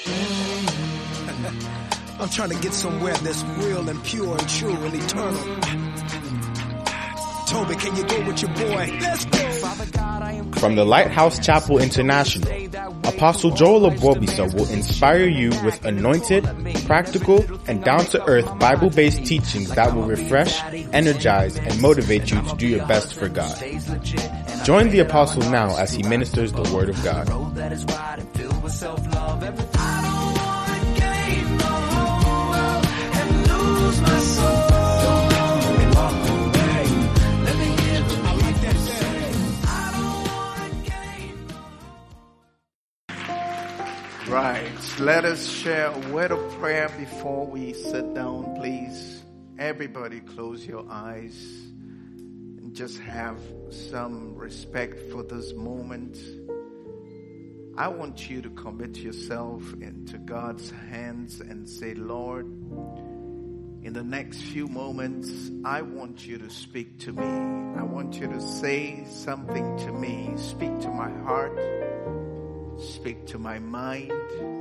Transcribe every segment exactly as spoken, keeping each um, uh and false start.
I'm trying to get somewhere that's real and pure and true and eternal. Toby, can you go with your boy? Let's go. From the Lighthouse Chapel International, Apostle Joel Obobisa will inspire you with anointed, practical, and down-to-earth Bible-based teachings that will refresh, energize, and motivate you to do your best for God. Join the Apostle now as he ministers the Word of God. Right. Let us share a word of prayer before we sit down, please. Everybody close your eyes and just have some respect for this moment. I want you to commit yourself into God's hands and say, Lord, in the next few moments, I want you to speak to me. I want you to say something to me. Speak to my heart. Speak to my mind.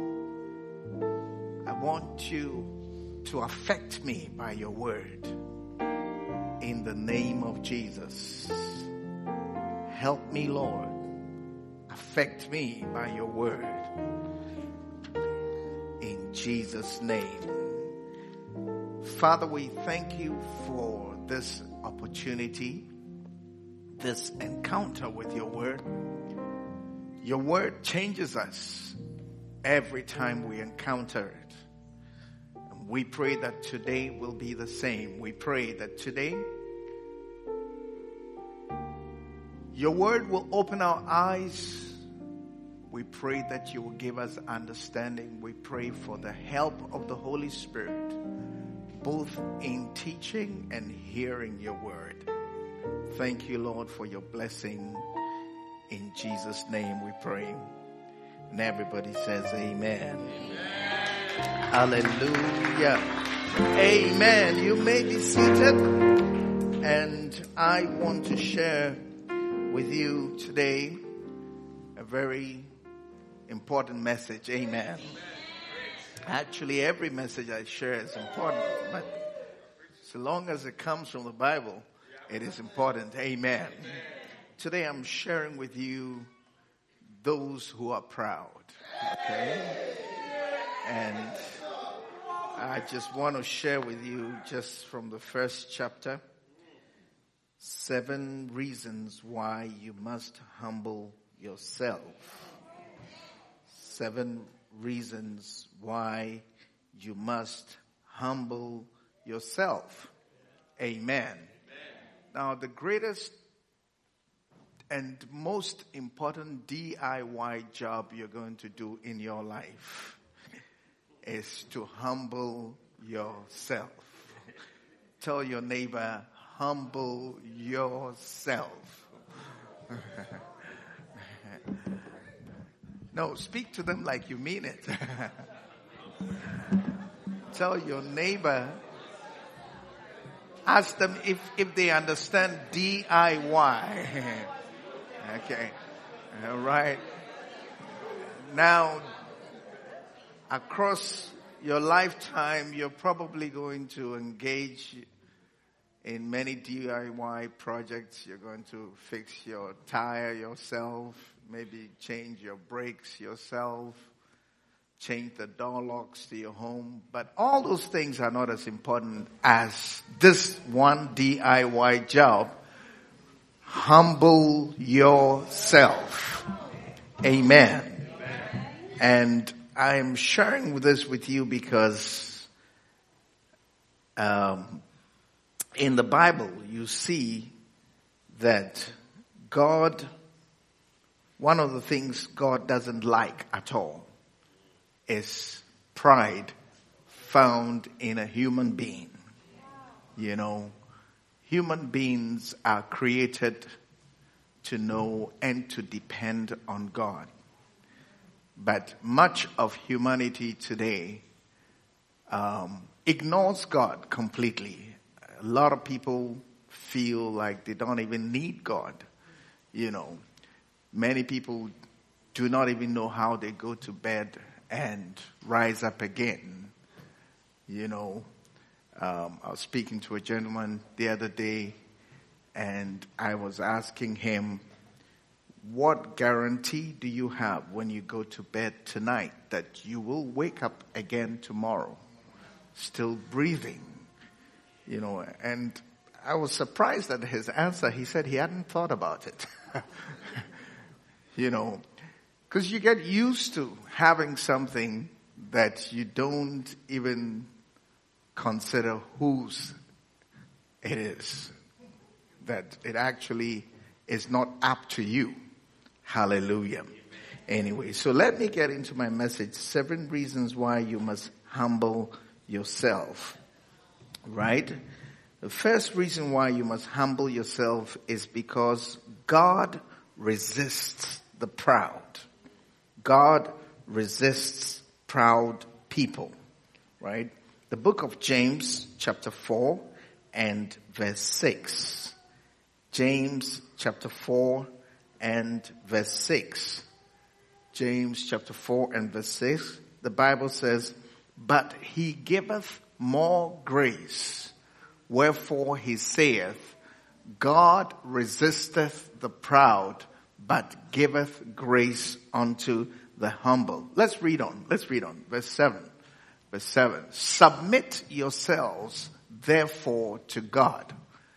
I want you to affect me by your word. In the name of Jesus. Help me, Lord. Affect me by your word. In Jesus' name. Father, we thank you for this opportunity, this encounter with your word. Your word changes us every time we encounter it. And we pray that today will be the same. We pray that today your word will open our eyes. We pray that you will give us understanding. We pray for the help of the Holy Spirit, both in teaching and hearing your word. Thank you, Lord, for your blessing. In Jesus' name we pray. And everybody says amen. Amen. Hallelujah. Amen. You may be seated. And I want to share with you today a very important message. Amen. Actually, every message I share is important. But so long as it comes from the Bible, it is important. Amen. Today I'm sharing with you those who are proud. Okay? And I just want to share with you just from the first chapter, seven reasons why you must humble yourself. Seven reasons why you must humble yourself. Amen. Amen. Now the greatest and most important D I Y job you're going to do in your life is to humble yourself. Tell your neighbor, humble yourself. No, speak to them like you mean it. Tell your neighbor, ask them if, if they understand D I Y. Okay. All right. Now, across your lifetime, you're probably going to engage in many D I Y projects. You're going to fix your tire yourself, maybe change your brakes yourself, change the door locks to your home. But all those things are not as important as this one D I Y job. Humble yourself. Amen. Amen. And I'm sharing this with you because um, in the Bible you see that God, one of the things God doesn't like at all is pride found in a human being. You know, human beings are created to know and to depend on God. But much of humanity today um, ignores God completely. A lot of people feel like they don't even need God. You know, many people do not even know how they go to bed and rise up again. You know, um, I was speaking to a gentleman the other day, and I was asking him, what guarantee do you have when you go to bed tonight that you will wake up again tomorrow, still breathing? You know, and I was surprised at his answer. He said he hadn't thought about it. You know, because you get used to having something that you don't even consider whose it is, that it actually is not up to you. Hallelujah. Anyway, so let me get into my message. Seven reasons why you must humble yourself. Right? The first reason why you must humble yourself is because God resists the proud. God resists proud people. Right? The book of James, chapter four and verse six. James, chapter four and verse six. James chapter four and verse six. The Bible says, but he giveth more grace. Wherefore he saith, God resisteth the proud, but giveth grace unto the humble. Let's read on. Let's read on. Verse seven. Verse seven. Submit yourselves therefore to God.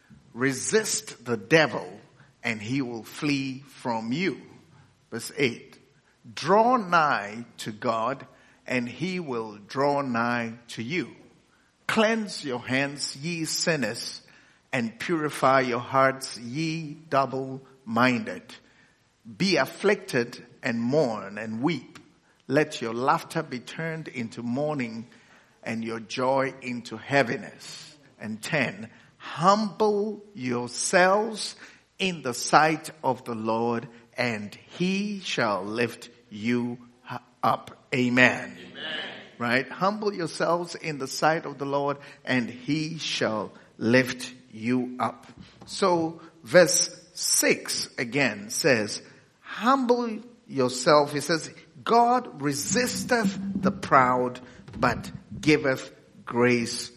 Resist the devil, and he will flee from you. Verse eight. Draw nigh to God, and he will draw nigh to you. Cleanse your hands, ye sinners, and purify your hearts, ye double-minded. Be afflicted and mourn and weep. Let your laughter be turned into mourning and your joy into heaviness. And ten, humble yourselves in the sight of the Lord, and he shall lift you up. Amen. Amen. Right? Humble yourselves in the sight of the Lord, and he shall lift you up. So verse six again says, humble yourself. It says, God resisteth the proud, but giveth grace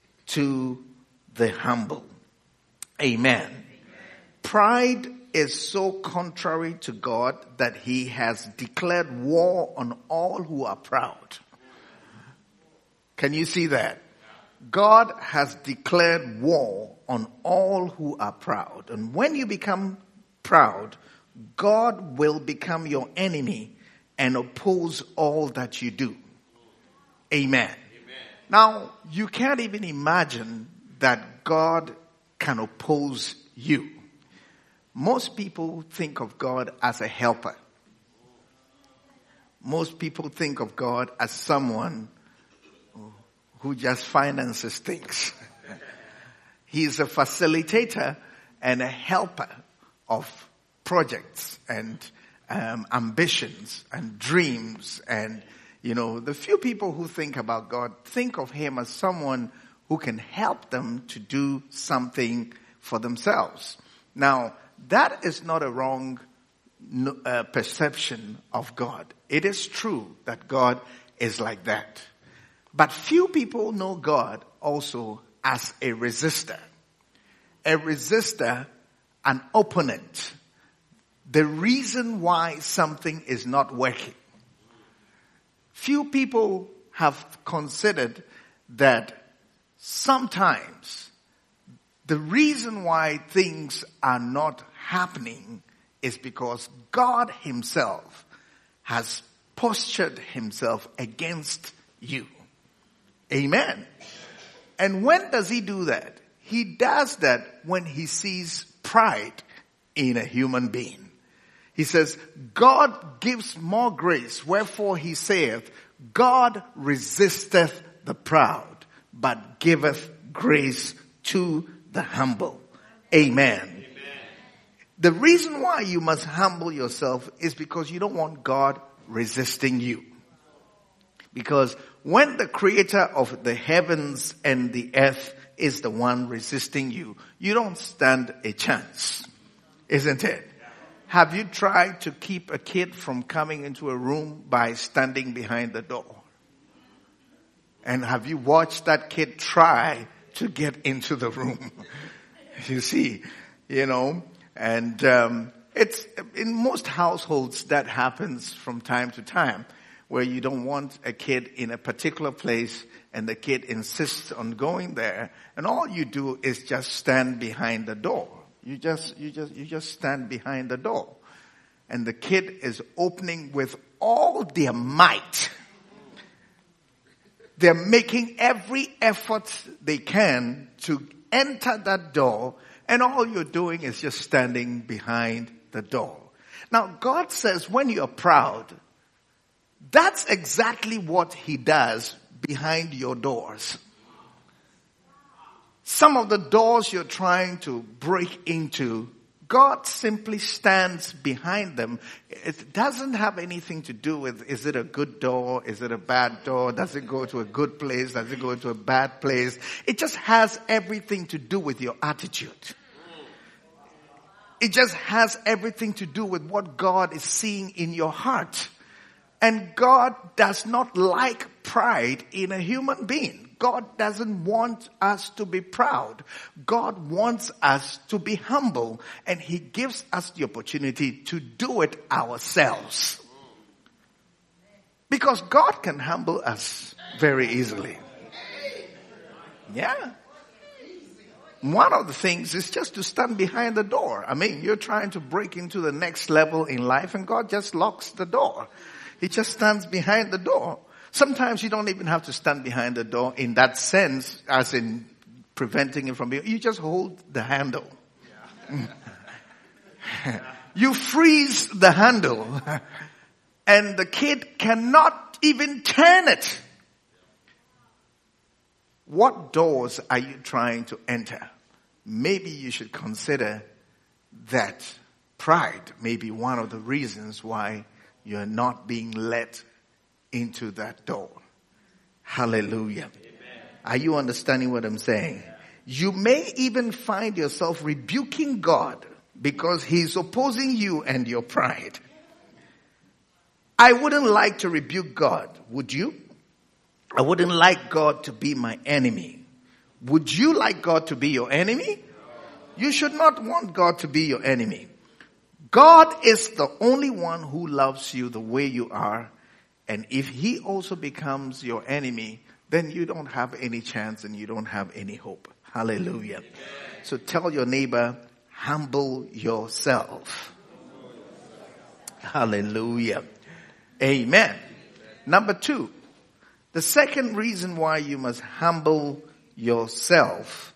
to the humble. Amen. Amen. Pride is so contrary to God that he has declared war on all who are proud. Can you see that? God has declared war on all who are proud. And when you become proud, God will become your enemy and oppose all that you do. Amen. Amen. Now, you can't even imagine that God can oppose you. Most people think of God as a helper. Most people think of God as someone who just finances things. He's a facilitator and a helper of projects and um, ambitions and dreams. And, you know, the few people who think about God think of him as someone who can help them to do something for themselves. Now, that is not a wrong uh, perception of God. It is true that God is like that. But few people know God also as a resistor. A resistor, an opponent. The reason why something is not working. Few people have considered that sometimes the reason why things are not happening is because God himself has postured himself against you. Amen. And when does he do that? He does that when he sees pride in a human being. He says, God gives more grace, wherefore he saith, God resisteth the proud, but giveth grace to the humble. Amen. Amen. The reason why you must humble yourself is because you don't want God resisting you. Because when the creator of the heavens and the earth is the one resisting you, you don't stand a chance. Isn't it? Have you tried to keep a kid from coming into a room by standing behind the door? And have you watched that kid try to get into the room? You see, you know, and um, it's in most households that happens from time to time, where you don't want a kid in a particular place and the kid insists on going there, and all you do is just stand behind the door. You just, you just, you just stand behind the door. And the kid is opening with all their might. They're making every effort they can to enter that door, and all you're doing is just standing behind the door. Now, God says when you're proud, that's exactly what He does behind your doors. Some of the doors you're trying to break into, God simply stands behind them. It doesn't have anything to do with, is it a good door? Is it a bad door? Does it go to a good place? Does it go to a bad place? It just has everything to do with your attitude. It just has everything to do with what God is seeing in your heart. And God does not like pride in a human being. God doesn't want us to be proud. God wants us to be humble, and He gives us the opportunity to do it ourselves. Because God can humble us very easily. Yeah. One of the things is just to stand behind the door. I mean, you're trying to break into the next level in life, and God just locks the door. He just stands behind the door. Sometimes you don't even have to stand behind the door in that sense, as in preventing it from being, you just hold the handle. Yeah. You freeze the handle, and the kid cannot even turn it. What doors are you trying to enter? Maybe you should consider that pride may be one of the reasons why you're not being let into that door. Hallelujah. Amen. Are you understanding what I'm saying? You may even find yourself rebuking God because He's opposing you and your pride. I wouldn't like to rebuke God, would you? I wouldn't like God to be my enemy. Would you like God to be your enemy? You should not want God to be your enemy. God is the only one who loves you the way you are. And if He also becomes your enemy, then you don't have any chance and you don't have any hope. Hallelujah. So tell your neighbor, humble yourself. Hallelujah. Amen. Number two, the second reason why you must humble yourself.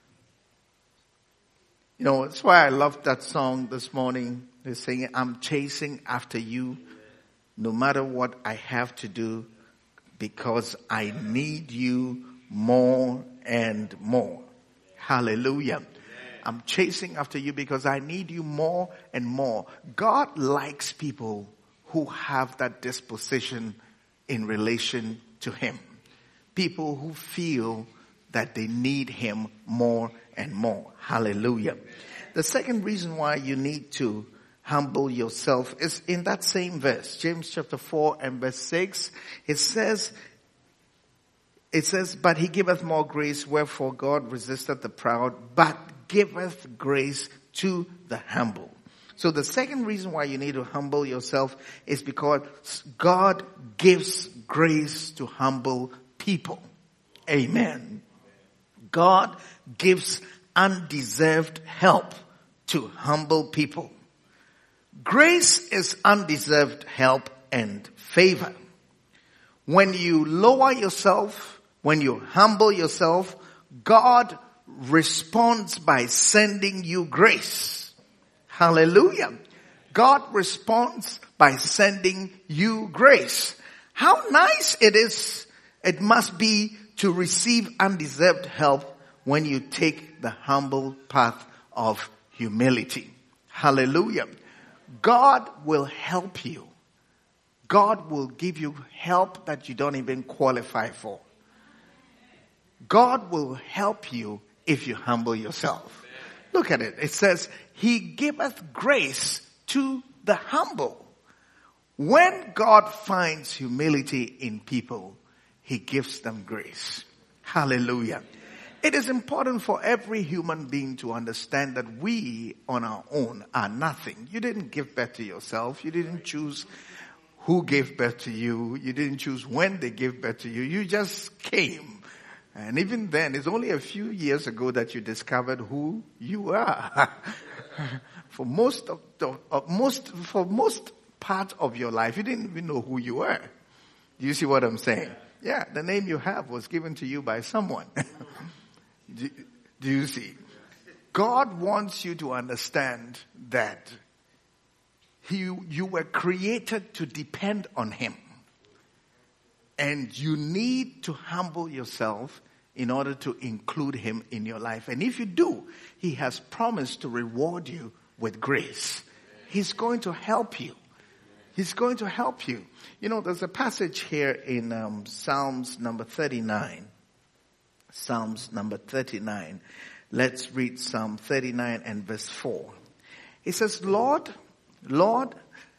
You know, that's why I love that song this morning. They're saying, I'm chasing after you no matter what I have to do, because I need you more and more. Hallelujah. I'm chasing after you because I need you more and more. God likes people who have that disposition in relation to Him. People who feel that they need Him more and more. Hallelujah. The second reason why you need to humble yourself is in that same verse, James chapter four and verse six. It says, it says, but He giveth more grace, wherefore God resisteth the proud, but giveth grace to the humble. So the second reason why you need to humble yourself is because God gives grace to humble people. Amen. God gives undeserved help to humble people. Grace is undeserved help and favor. When you lower yourself, when you humble yourself, God responds by sending you grace. Hallelujah. God responds by sending you grace. How nice it is, it must be to receive undeserved help when you take the humble path of humility. Hallelujah. God will help you. God will give you help that you don't even qualify for. God will help you if you humble yourself. Look at it. It says, He giveth grace to the humble. When God finds humility in people, he gives them grace. Hallelujah. It is important for every human being to understand that we on our own are nothing. You didn't give birth to yourself. You didn't choose who gave birth to you. You didn't choose when they gave birth to you. You just came. And even then, it's only a few years ago that you discovered who you are. for most of the, uh, most, for most part of your life, you didn't even know who you were. Do you see what I'm saying? Yeah, the name you have was given to you by someone. do, do you see? God wants you to understand that he, you were created to depend on him. And you need to humble yourself in order to include him in your life. And if you do, he has promised to reward you with grace. He's going to help you. He's going to help you. You know, there's a passage here in um, Psalms number thirty-nine. Psalms number thirty-nine. Let's read Psalm thirty-nine and verse four. It says, Lord, Lord,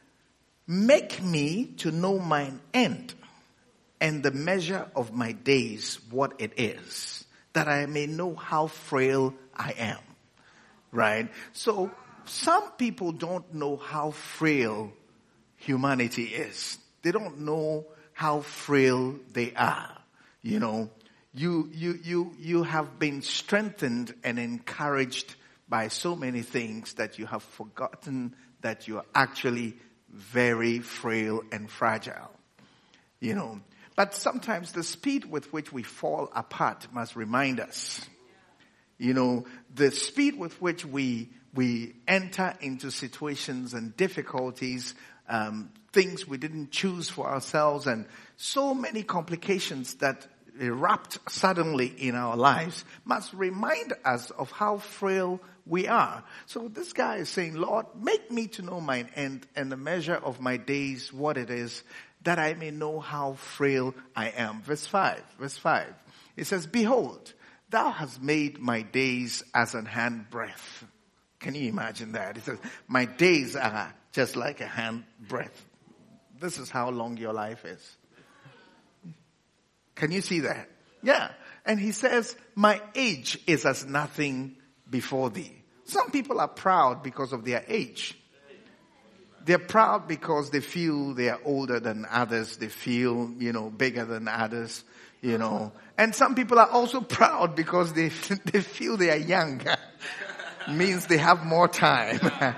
make me to know mine end and the measure of my days, what it is, that I may know how frail I am. Right? So some people don't know how frail humanity is. They don't know how frail they are. You know, you, you, you, you have been strengthened and encouraged by so many things that you have forgotten that you are actually very frail and fragile. You know, but sometimes the speed with which we fall apart must remind us. You know, the speed with which we, we enter into situations and difficulties, Um, things we didn't choose for ourselves, and so many complications that erupt suddenly in our lives must remind us of how frail we are. So this guy is saying, Lord, make me to know mine end and the measure of my days, what it is, that I may know how frail I am. Verse five, verse five. It says, behold, thou hast made my days as an handbreadth. Can you imagine that? It says, my days are just like a handbreadth. This is how long your life is. Can you see that? Yeah. And he says, my age is as nothing before thee. Some people are proud because of their age. They're proud because they feel they are older than others. They feel, you know, bigger than others, you know. And some people are also proud because they, they feel they are young. Means they have more time.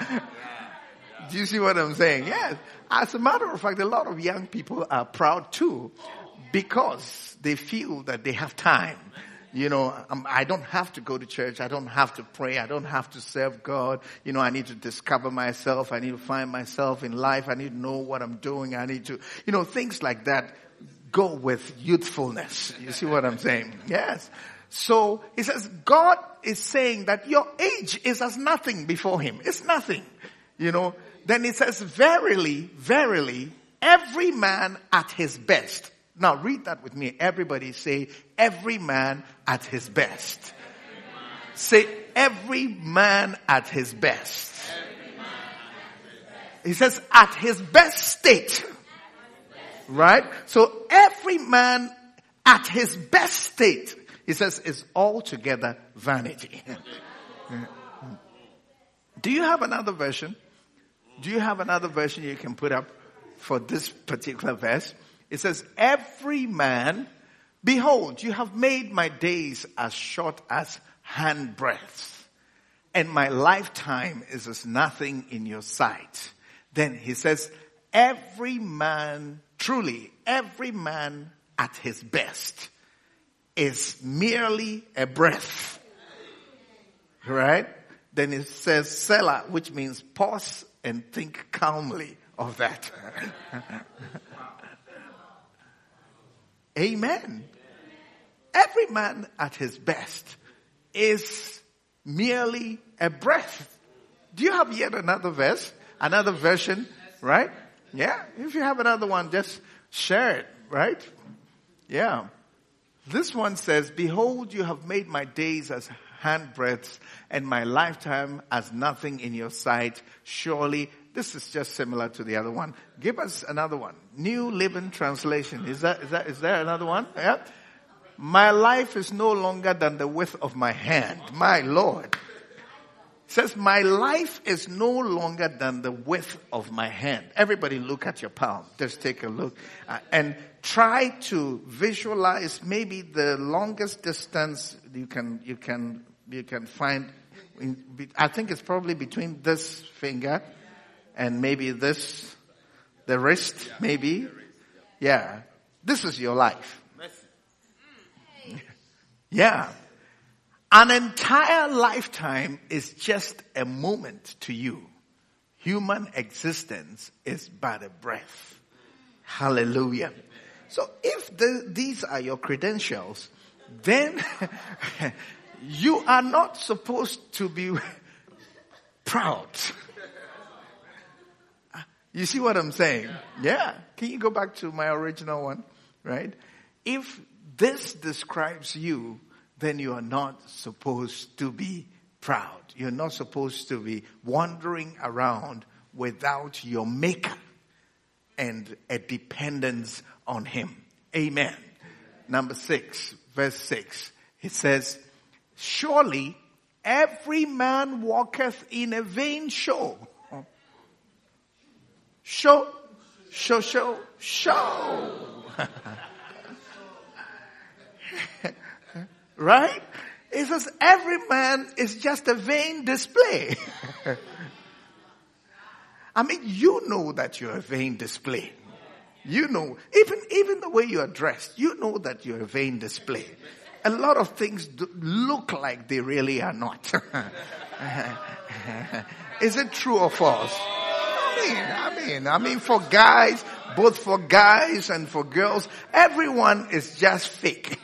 Do you see what I'm saying? Yes. As a matter of fact, a lot of young people are proud too because they feel that they have time. You know, um, I don't have to go to church. I don't have to pray. I don't have to serve God. You know, I need to discover myself. I need to find myself in life. I need to know what I'm doing. I need to, you know, things like that go with youthfulness. You see what I'm saying? Yes. So he says, God is saying that your age is as nothing before him. It's nothing. You know, then it says, verily, verily, every man at his best. Now read that with me. Everybody say, every man at his best. Say, every man at his best. He says, at his best state. Right? So every man at his best state, he says, is altogether vanity. Do you have another version? Do you have another version you can put up for this particular verse? It says, every man, behold, you have made my days as short as handbreadths, and my lifetime is as nothing in your sight. Then he says, every man, truly, every man at his best is merely a breath. Right? Then it says Selah, which means pause and think calmly of that. Amen. Every man at his best is merely a breath. Do you have yet another verse? Another version? Right? Yeah. If you have another one, just share it. Right? Yeah. This one says, behold, you have made my days as handbreadths and my lifetime as nothing in your sight. Surely This is just similar to the other one. Give us another one. New Living Translation. Is that, is that, is there another one? Yeah. My life is no longer than the width of my hand. My Lord. It says, my life is no longer than the width of my hand. Everybody look at your palm. Just take a look. Uh, and try to visualize maybe the longest distance you can, you can, you can find. In, I think it's probably between this finger and maybe this, the wrist, maybe. Yeah. This is your life. Yeah. An entire lifetime is just a moment to you. Human existence is but a breath. Hallelujah. So if the, these are your credentials, then you are not supposed to be proud. You see what I'm saying? Yeah. Can you go back to my original one? Right? If this describes you, then you are not supposed to be proud. You're not supposed to be wandering around without your maker and a dependence on him. Amen. Number six, verse six. It says, surely every man walketh in a vain show. Show, show, show, show. Right? It says every man is just a vain display. I mean, you know that you're a vain display. You know, even, even the way you are dressed, you know that you're a vain display. A lot of things do look like they really are not. Is it true or false? I mean, I mean, I mean for guys, both for guys and for girls, everyone is just fake.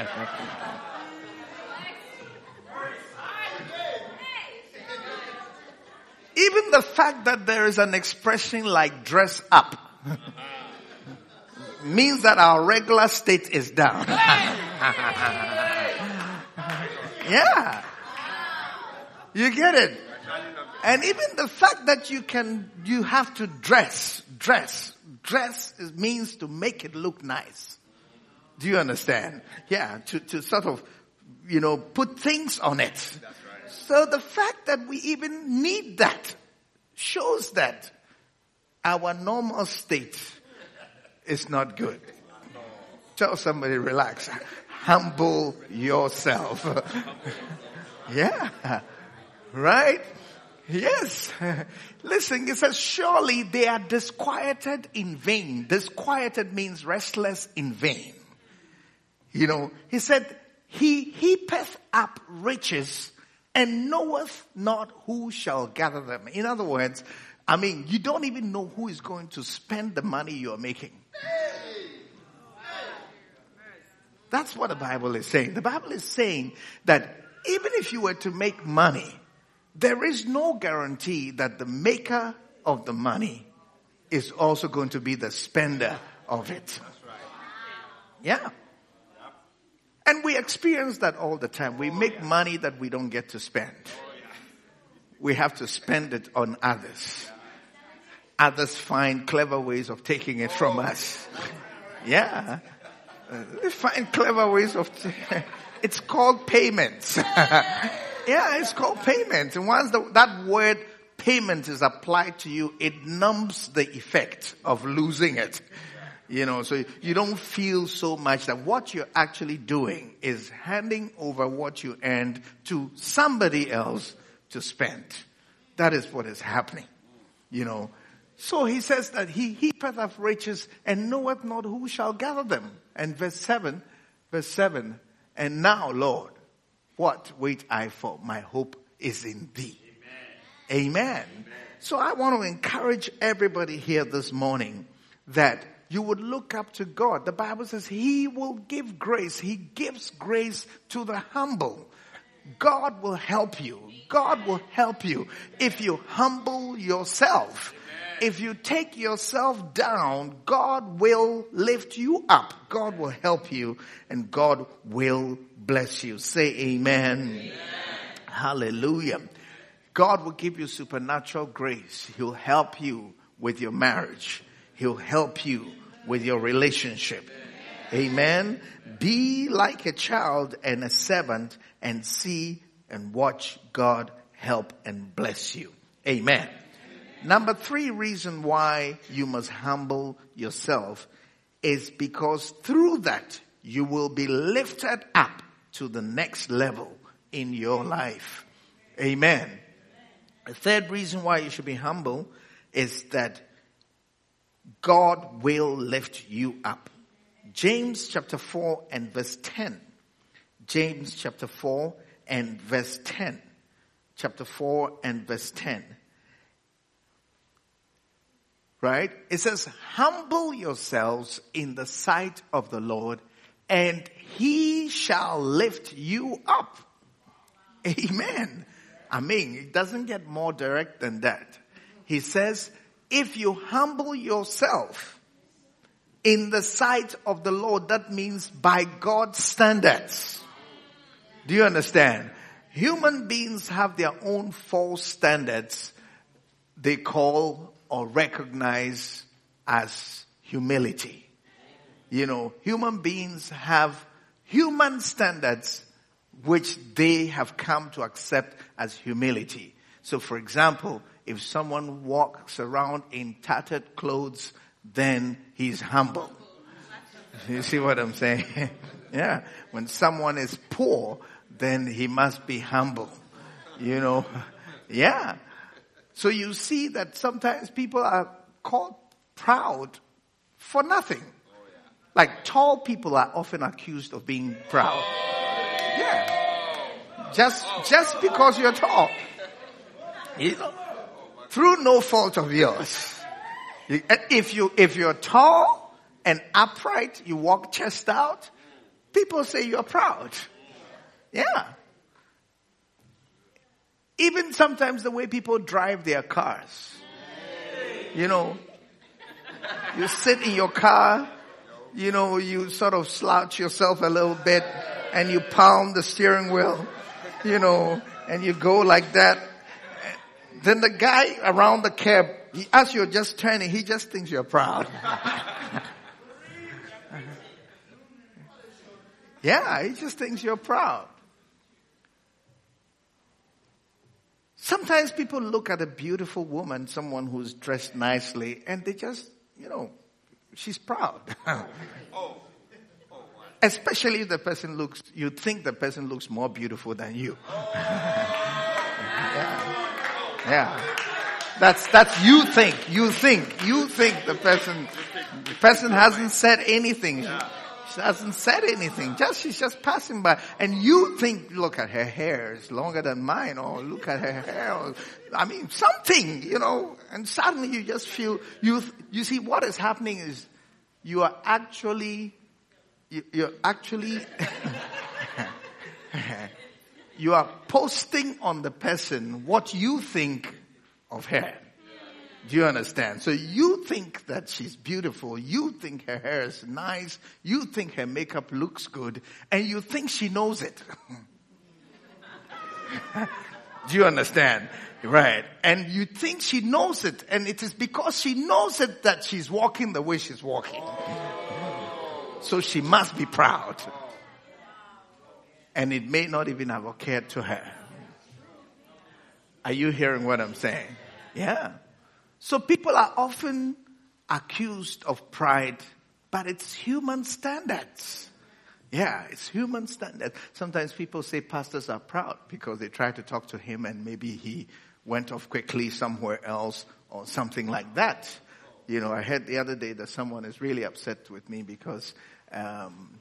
Even the fact that there is an expression like dress up means that our regular state is down. Yeah. You get it? And even the fact that you can, you have to dress, dress, dress is, means to make it look nice. Do you understand? Yeah, to, to sort of, you know, put things on it. So the fact that we even need that shows that our normal state is not good. Tell somebody, relax. Humble yourself. Yeah. Right? Yes. Listen, it says, surely they are disquieted in vain. Disquieted means restless in vain. You know, he said, he heapeth up riches and knoweth not who shall gather them. In other words, I mean, you don't even know who is going to spend the money you're making. That's what the Bible is saying. The Bible is saying that even if you were to make money, there is no guarantee that the maker of the money is also going to be the spender of it. Yeah. And we experience that all the time. We make money that we don't get to spend. We have to spend it on others. Others find clever ways of taking it from us. Yeah. They find clever ways of, t- it's called payments. Yeah, it's called payments. And once the, that word payment is applied to you, it numbs the effect of losing it. You know, so you don't feel so much that what you're actually doing is handing over what you earned to somebody else to spend. That is what is happening. You know, so he says that he heapeth up riches and knoweth not who shall gather them. And verse seven, verse seven, and now, Lord, what wait I for? My hope is in thee. Amen. Amen. Amen. So I want to encourage everybody here this morning that you would look up to God. The Bible says he will give grace. He gives grace to the humble. God will help you. God will help you if you humble yourself. If you take yourself down, God will lift you up. God will help you and God will bless you. Say amen. Amen. Hallelujah. God will give you supernatural grace. He'll help you with your marriage. He'll help you with your relationship. Amen. Be like a child and a servant and see and watch God help and bless you. Amen. Number three reason why you must humble yourself is because through that you will be lifted up to the next level in your life. Amen. The third reason why you should be humble is that God will lift you up. James chapter four and verse ten. James chapter four and verse ten. Chapter four and verse ten. Right? It says, humble yourselves in the sight of the Lord, and he shall lift you up. Amen. I mean, it doesn't get more direct than that. He says, if you humble yourself in the sight of the Lord, that means by God's standards. Do you understand? Human beings have their own false standards they call or recognize as humility. You know, human beings have human standards which they have come to accept as humility. So for example, if someone walks around in tattered clothes, then he's humble. You see what I'm saying? Yeah. When someone is poor, then he must be humble. You know? Yeah. So you see that sometimes people are called proud for nothing. Like tall people are often accused of being proud. Yeah. Just, just because you're tall. You know, through no fault of yours. If you, if you're tall and upright, you walk chest out, people say you're proud. Yeah. Even sometimes the way people drive their cars. You know, you sit in your car, you know, you sort of slouch yourself a little bit and you pound the steering wheel, you know, and you go like that. Then the guy around the cab, he, as you're just turning, he just thinks you're proud. Yeah, he just thinks you're proud. Sometimes people look at a beautiful woman, someone who's dressed nicely, and they just, you know, she's proud. Especially if the person looks, you think the person looks more beautiful than you. Yeah. Yeah. That's, that's you think, you think, you think the person, the person hasn't said anything. She hasn't said anything. Just, she's just passing by. And you think, look at her hair, it's longer than mine, or look at her hair, or, I mean, something, you know, and suddenly you just feel, you, you see what is happening is you are actually, you, you're actually, you are posting on the person what you think of her. Do you understand? So you think that she's beautiful. You think her hair is nice. You think her makeup looks good. And you think she knows it. Do you understand? Right. And you think she knows it. And it is because she knows it that she's walking the way she's walking. So she must be proud. And it may not even have occurred to her. Are you hearing what I'm saying? Yeah. So people are often accused of pride, but it's human standards. Yeah, it's human standards. Sometimes people say pastors are proud because they try to talk to him and maybe he went off quickly somewhere else or something like that. You know, I heard the other day that someone is really upset with me because um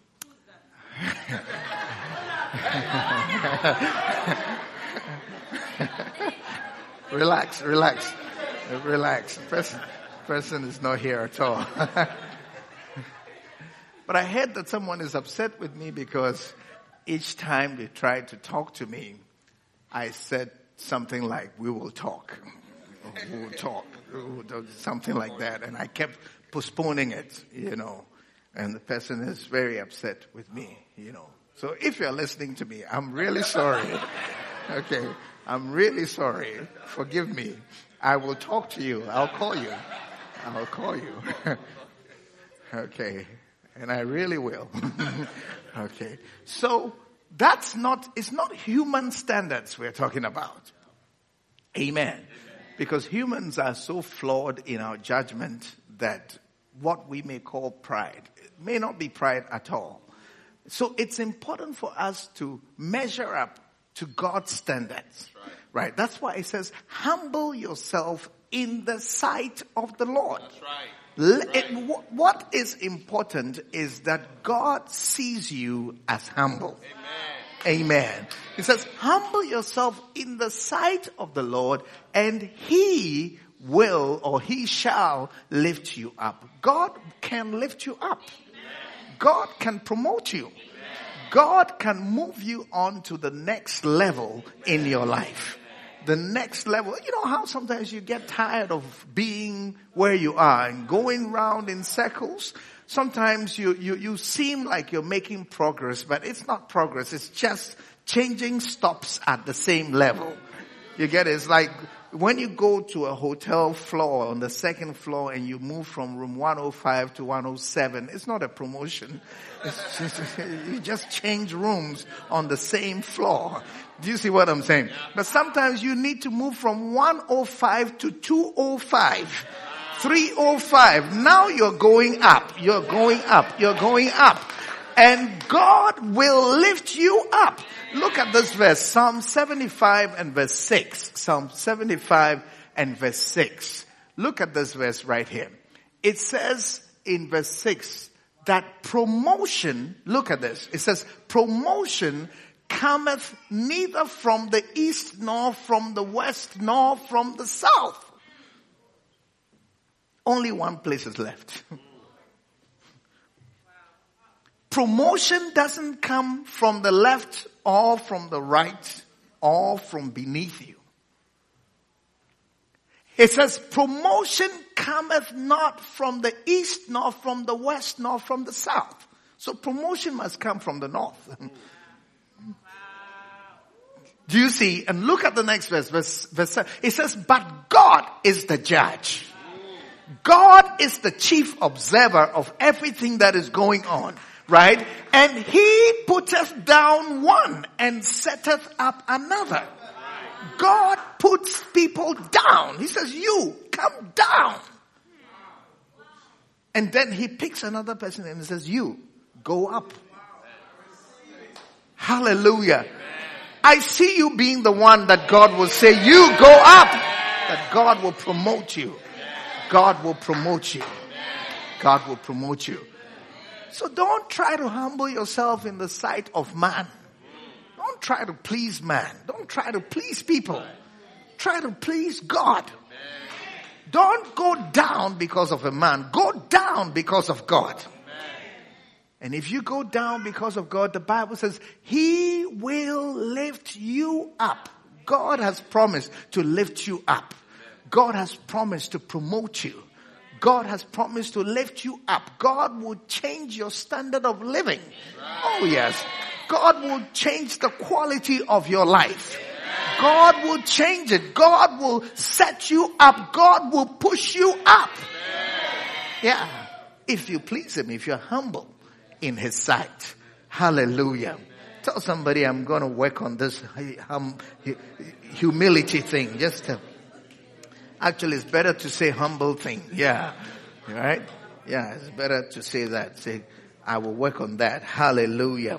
relax, relax. Relax. Person, person is not here at all. But I heard that someone is upset with me because each time they tried to talk to me, I said something like, we will talk. We will talk. Something like that. And I kept postponing it, you know. And the person is very upset with me, you know. So if you're listening to me, I'm really sorry. Okay. I'm really sorry. Forgive me. I will talk to you. I'll call you. I'll call you. Okay. And I really will. Okay. So that's not, it's not human standards we're talking about. Amen. Because humans are so flawed in our judgment that what we may call pride may not be pride at all. So it's important for us to measure up to God's standards. Right. Right. That's why it says, humble yourself in the sight of the Lord. That's right. That's right. It, w- what is important is that God sees you as humble. Amen. Amen. He says, humble yourself in the sight of the Lord, and He will, or He shall lift you up. God can lift you up. God can promote you. God can move you on to the next level in your life. The next level. You know how sometimes you get tired of being where you are and going round in circles? Sometimes you, you, you seem like you're making progress, but it's not progress. It's just changing stops at the same level. You get it? It's like when you go to a hotel floor on the second floor and you move from room one oh five to one oh seven, it's not a promotion. It's just, you just change rooms on the same floor. Do you see what I'm saying? But sometimes you need to move from one oh five to two oh five. three oh five. Now you're going up. You're going up. You're going up. And God will lift you up. Look at this verse. Psalm seventy-five and verse six. Psalm seventy-five and verse six. Look at this verse right here. It says in verse six that promotion, look at this. It says, promotion cometh neither from the east nor from the west nor from the south. Only one place is left. Promotion doesn't come from the left or from the right or from beneath you. It says promotion cometh not from the east nor from the west nor from the south. So promotion must come from the north. Do you see? And look at the next verse, verse, verse seven. It says, but God is the judge. God is the chief observer of everything that is going on. Right? And He putteth down one and setteth up another. God puts people down. He says, you come down. And then He picks another person and says, you go up. Hallelujah. I see you being the one that God will say, you go up. That God will promote you. God will promote you. God will promote you. So don't try to humble yourself in the sight of man. Don't try to please man. Don't try to please people. Try to please God. Don't go down because of a man. Go down because of God. And if you go down because of God, the Bible says He will lift you up. God has promised to lift you up. God has promised to promote you. God has promised to lift you up. God will change your standard of living. Oh yes. God will change the quality of your life. God will change it. God will set you up. God will push you up. Yeah. If you please Him, if you're humble in His sight. Hallelujah. Tell somebody, I'm going to work on this hum, humility thing. Just to, Actually, it's better to say humble thing. Yeah. Right? Yeah, it's better to say that. Say, I will work on that. Hallelujah.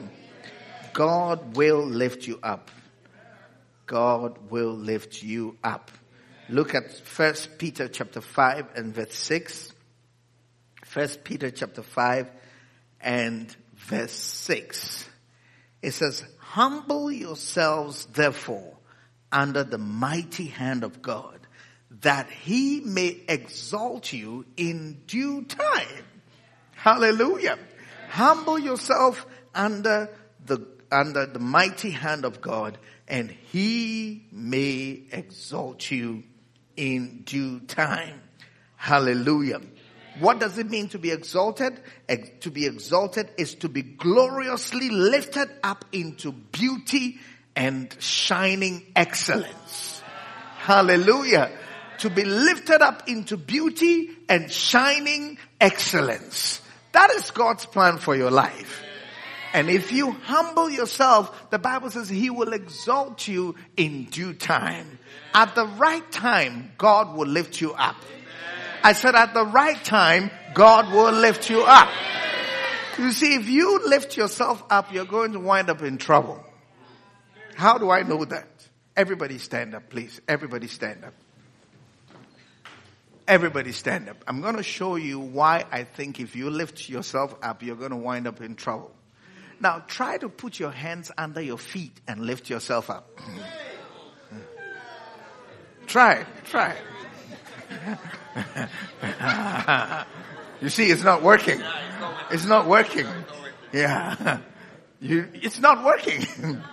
God will lift you up. God will lift you up. Look at First Peter chapter five and verse six. First Peter chapter five and verse six. It says, humble yourselves therefore under the mighty hand of God, that He may exalt you in due time. Hallelujah. Humble yourself under the, under the mighty hand of God, and He may exalt you in due time. Hallelujah. What does it mean to be exalted? Ex- to be exalted is to be gloriously lifted up into beauty and shining excellence. Hallelujah. To be lifted up into beauty and shining excellence. That is God's plan for your life. And if you humble yourself, the Bible says He will exalt you in due time. At the right time, God will lift you up. I said at the right time, God will lift you up. You see, if you lift yourself up, you're going to wind up in trouble. How do I know that? Everybody stand up, please. Everybody stand up. Everybody stand up. I'm going to show you why I think if you lift yourself up, you're going to wind up in trouble. Now, try to put your hands under your feet and lift yourself up. Try it. Try it. You see, it's not working. It's not working. Yeah. You, it's not working.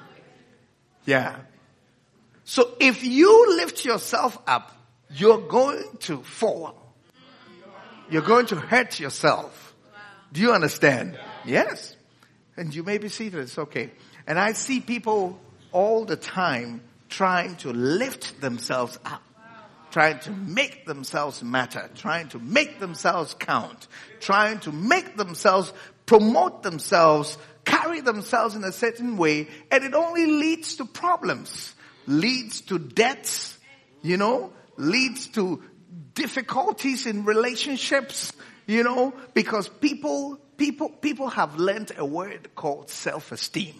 Yeah. So if you lift yourself up, you're going to fall. You're going to hurt yourself. Do you understand? Yes. And you may be seated. It's okay. And I see people all the time trying to lift themselves up. Trying to make themselves matter. Trying to make themselves count. Trying to make themselves promote themselves. Carry themselves in a certain way. And it only leads to problems. Leads to debts. You know. Leads to difficulties in relationships. You know. Because people, people, people have learned a word called self-esteem.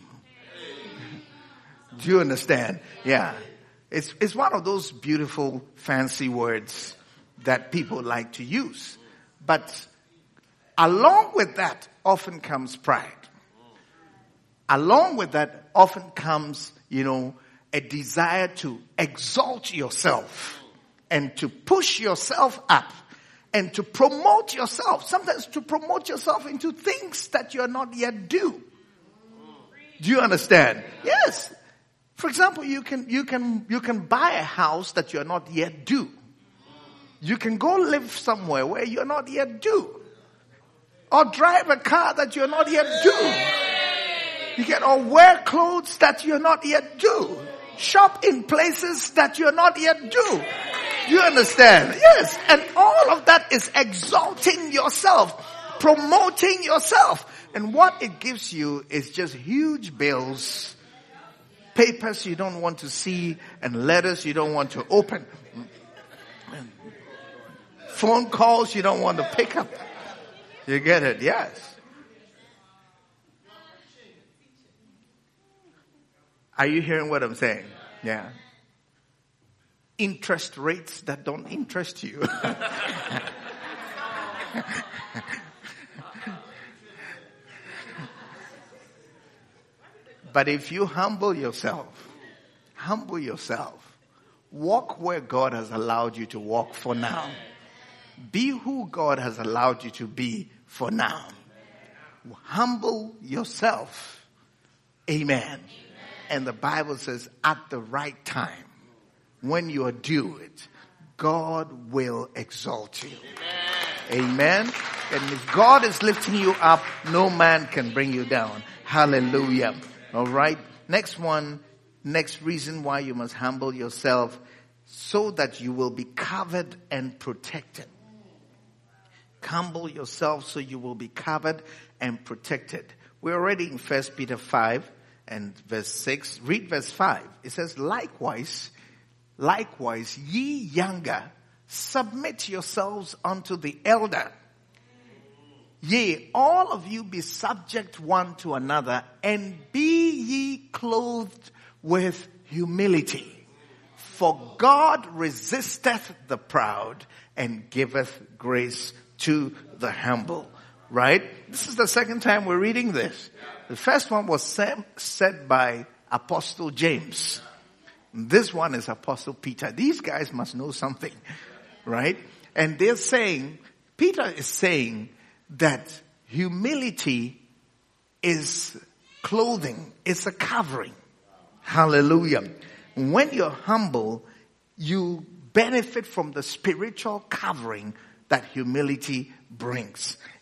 Do you understand? Yeah. It's, it's one of those beautiful, fancy words that people like to use. But along with that often comes pride. Along with that often comes, you know, a desire to exalt yourself and to push yourself up and to promote yourself. Sometimes to promote yourself into things that you're not yet due. Do you understand? Yes. For example, you can, you can, you can buy a house that you're not yet due. You can go live somewhere where you're not yet due. Or drive a car that you're not yet due. You can, or wear clothes that you're not yet due. Shop in places that you're not yet due. You understand? Yes. And all of that is exalting yourself, promoting yourself. And what it gives you is just huge bills, papers you don't want to see, and letters you don't want to open. Phone calls you don't want to pick up. You get it? Yes. Are you hearing what I'm saying? Yeah. Interest rates that don't interest you. But if you humble yourself, humble yourself, walk where God has allowed you to walk for now. Be who God has allowed you to be for now. Humble yourself. Amen. Amen. And the Bible says at the right time, when you are due it, God will exalt you. Amen. Amen. And if God is lifting you up, no man can bring you down. Hallelujah. All right. Next one. Next reason why you must humble yourself, so that you will be covered and protected. Humble yourself so you will be covered and protected. We're already in First Peter five and verse six. Read verse five. It says, likewise, likewise, ye younger, submit yourselves unto the elder. Yea, all of you be subject one to another, and be ye clothed with humility. For God resisteth the proud and giveth grace to the humble. Right? This is the second time we're reading this. The first one was said by Apostle James. This one is Apostle Peter. These guys must know something. Right? And they're saying, Peter is saying that humility is clothing. It's a covering. Hallelujah. When you're humble, you benefit from the spiritual covering that humility brings.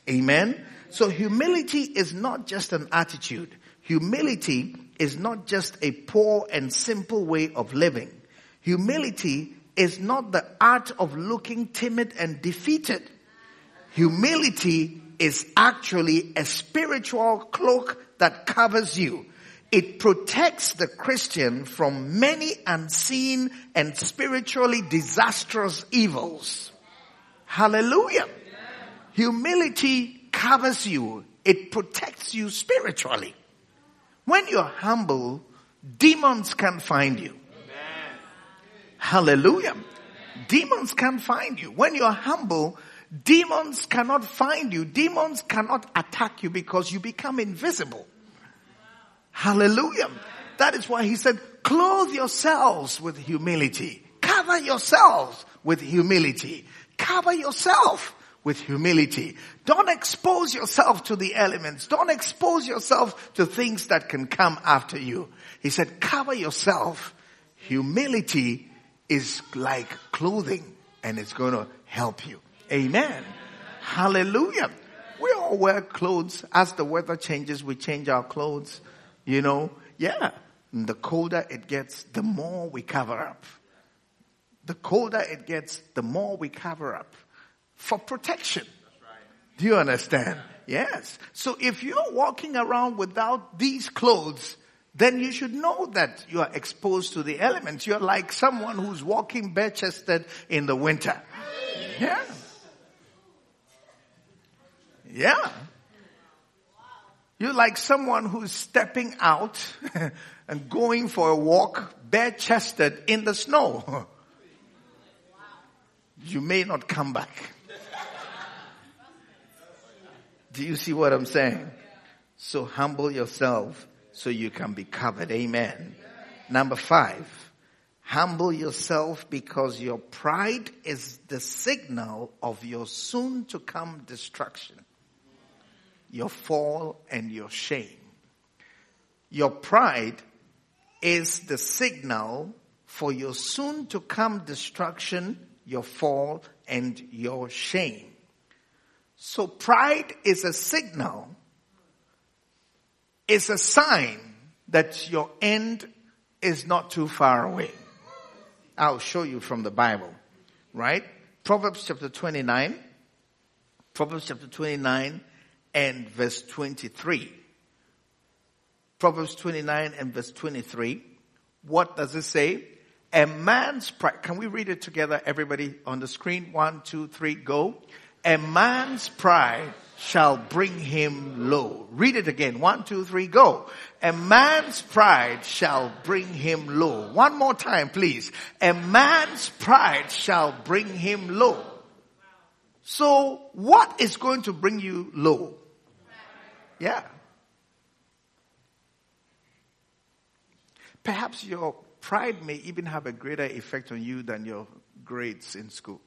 Amen. So humility is not just an attitude. Humility is not just a poor and simple way of living. Humility is not the art of looking timid and defeated. Humility is actually a spiritual cloak that covers you. It protects the Christian from many unseen and spiritually disastrous evils. Hallelujah. Humility covers you. It protects you spiritually. When you're humble, demons can't find you. Hallelujah. Demons can't find you. When you're humble, demons cannot find you. Demons cannot attack you because you become invisible. Hallelujah. That is why he said, clothe yourselves with humility. Cover yourselves with humility. Cover yourself with humility. Don't expose yourself to the elements. Don't expose yourself to things that can come after you. He said, cover yourself. Humility is like clothing, and it's going to help you. Amen. Hallelujah. We all wear clothes. As the weather changes, we change our clothes. You know, yeah. And the colder it gets, the more we cover up. The colder it gets, the more we cover up. For protection. That's right. Do you understand? Yes. So if you're walking around without these clothes, then you should know that you are exposed to the elements. You're like someone who's walking bare-chested in the winter. Yeah. Yeah. You're like someone who's stepping out and going for a walk bare-chested in the snow. You may not come back. Do you see what I'm saying? So humble yourself so you can be covered. Amen. Number five, humble yourself because your pride is the signal of your soon to come destruction, your fall and your shame. Your pride is the signal for your soon to come destruction, your fall and your shame. So pride is a signal, is a sign that your end is not too far away. I'll show you from the Bible, right? Proverbs chapter twenty-nine, Proverbs chapter twenty-nine and verse twenty-three. Proverbs twenty-nine and verse twenty-three. What does it say? A man's pride. Can we read it together, everybody on the screen? One, two, three, go. A man's pride shall bring him low. Read it again. One, two, three, go. A man's pride shall bring him low. One more time, please. A man's pride shall bring him low. So what is going to bring you low? Yeah. Perhaps your pride may even have a greater effect on you than your grades in school.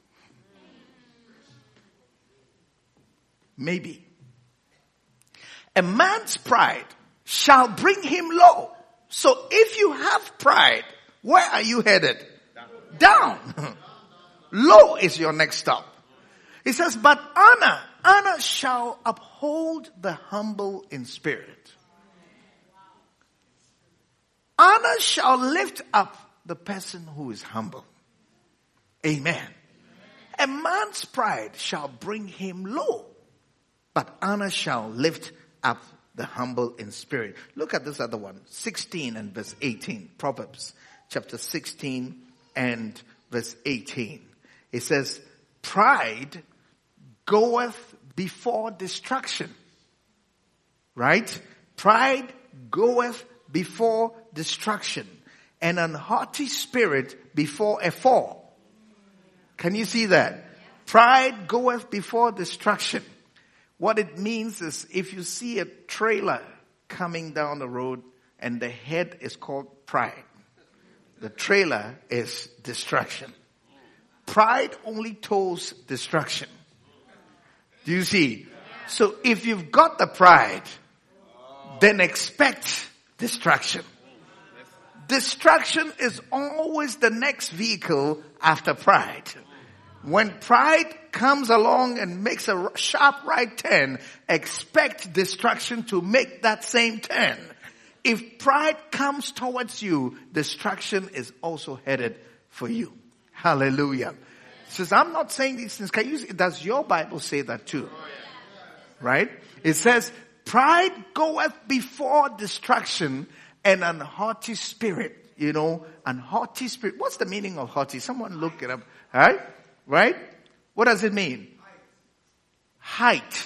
Maybe. A man's pride shall bring him low. So if you have pride, where are you headed? Down. Down. Low is your next stop. It says, but honor, honor shall uphold the humble in spirit. Honor shall lift up the person who is humble. Amen. A man's pride shall bring him low, but honor shall lift up the humble in spirit. Look at this other one. sixteen and verse eighteen. Proverbs chapter sixteen and verse eighteen. It says, pride goeth before destruction. Right? Pride goeth before destruction, and an haughty spirit before a fall. Can you see that? Pride goeth before destruction. What it means is if you see a trailer coming down the road and the head is called pride, the trailer is destruction. Pride only tows destruction. Do you see? So if you've got the pride, then expect destruction. Destruction is always the next vehicle after pride. When pride comes along and makes a sharp right turn, expect destruction to make that same turn. If pride comes towards you, destruction is also headed for you. Hallelujah. Says, I'm not saying these things. Can you, does your Bible say that too? Right? It says, pride goeth before destruction and an haughty spirit. You know, an haughty spirit. What's the meaning of haughty? Someone look it up. Right? Right? What does it mean? Height.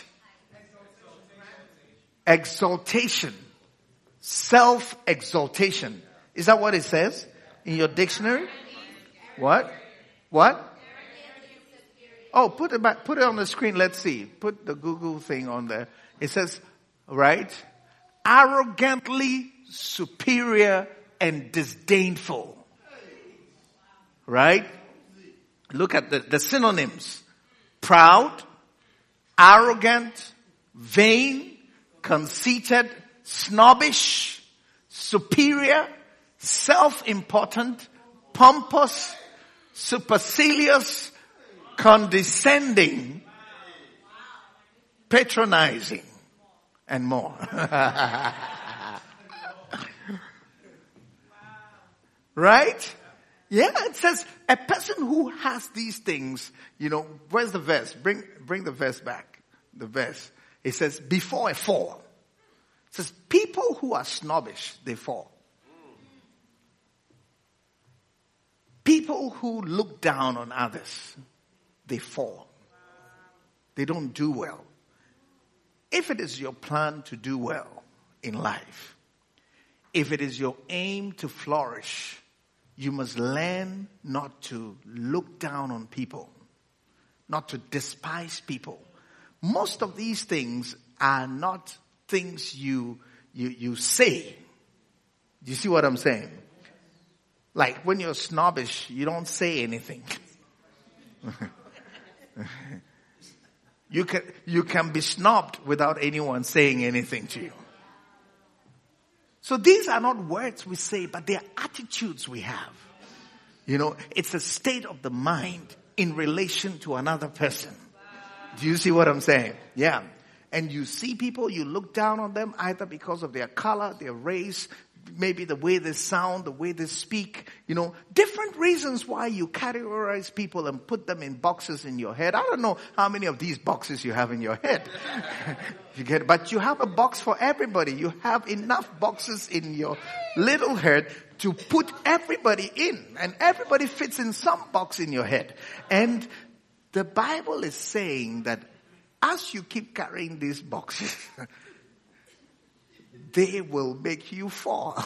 Exaltation. Self-exaltation. Is that what it says in your dictionary? What? What? Oh, put it back, put it on the screen. Let's see. Put the Google thing on there. It says, right? Arrogantly superior and disdainful. Right? Look at the, the synonyms. Proud, arrogant, vain, conceited, snobbish, superior, self-important, pompous, supercilious, condescending, patronizing, and more. Right? Yeah, it says a person who has these things, you know, where's the verse? Bring, bring the verse back. The verse. It says, before a fall. It says, people who are snobbish, they fall. People who look down on others, they fall. They don't do well. If it is your plan to do well in life, if it is your aim to flourish, you must learn not to look down on people, not to despise people. Most of these things are not things you, you, you say. Do you see what I'm saying? Like when you're snobbish, you don't say anything. You can, you can be snobbed without anyone saying anything to you. So these are not words we say, but they are attitudes we have. You know, it's a state of the mind in relation to another person. Do you see what I'm saying? Yeah. And you see people, you look down on them either because of their color, their race, maybe the way they sound, the way they speak, you know, different reasons why you categorize people and put them in boxes in your head. I don't know how many of these boxes you have in your head. You get it? But you have a box for everybody. You have enough boxes in your little head to put everybody in, and everybody fits in some box in your head. And the Bible is saying that as you keep carrying these boxes, they will make you fall.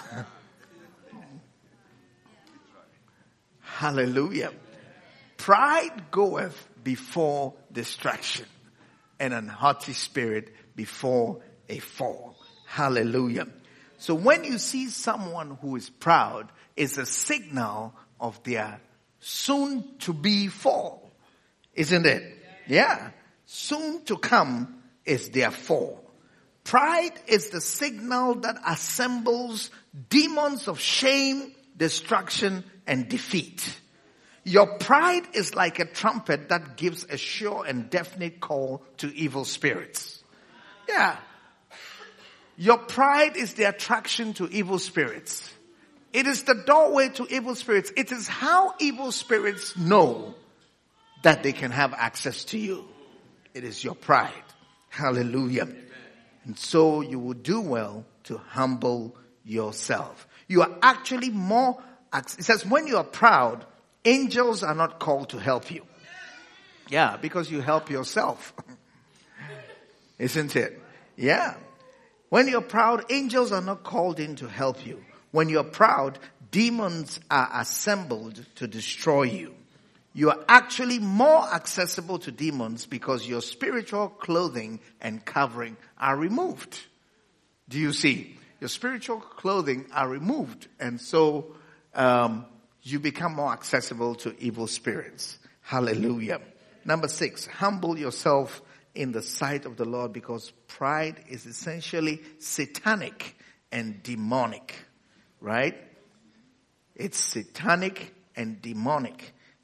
Hallelujah. Pride goeth before distraction, and an haughty spirit before a fall. Hallelujah. So when you see someone who is proud, it's a signal of their soon to be fall. Isn't it? Yeah. Soon to come is their fall. Pride is the signal that assembles demons of shame, destruction, and defeat. Your pride is like a trumpet that gives a sure and definite call to evil spirits. Yeah. Your pride is the attraction to evil spirits. It is the doorway to evil spirits. It is how evil spirits know that they can have access to you. It is your pride. Hallelujah. And so you will do well to humble yourself. You are actually more, it says when you are proud, angels are not called to help you. Yeah, because you help yourself. Isn't it? Yeah. When you're proud, angels are not called in to help you. When you're proud, demons are assembled to destroy you. You are actually more accessible to demons because your spiritual clothing and covering are removed. Do you see? Your spiritual clothing are removed, and so um, you become more accessible to evil spirits. Hallelujah. Number six, humble yourself in the sight of the Lord, because pride is essentially satanic and demonic, right? It's satanic and demonic.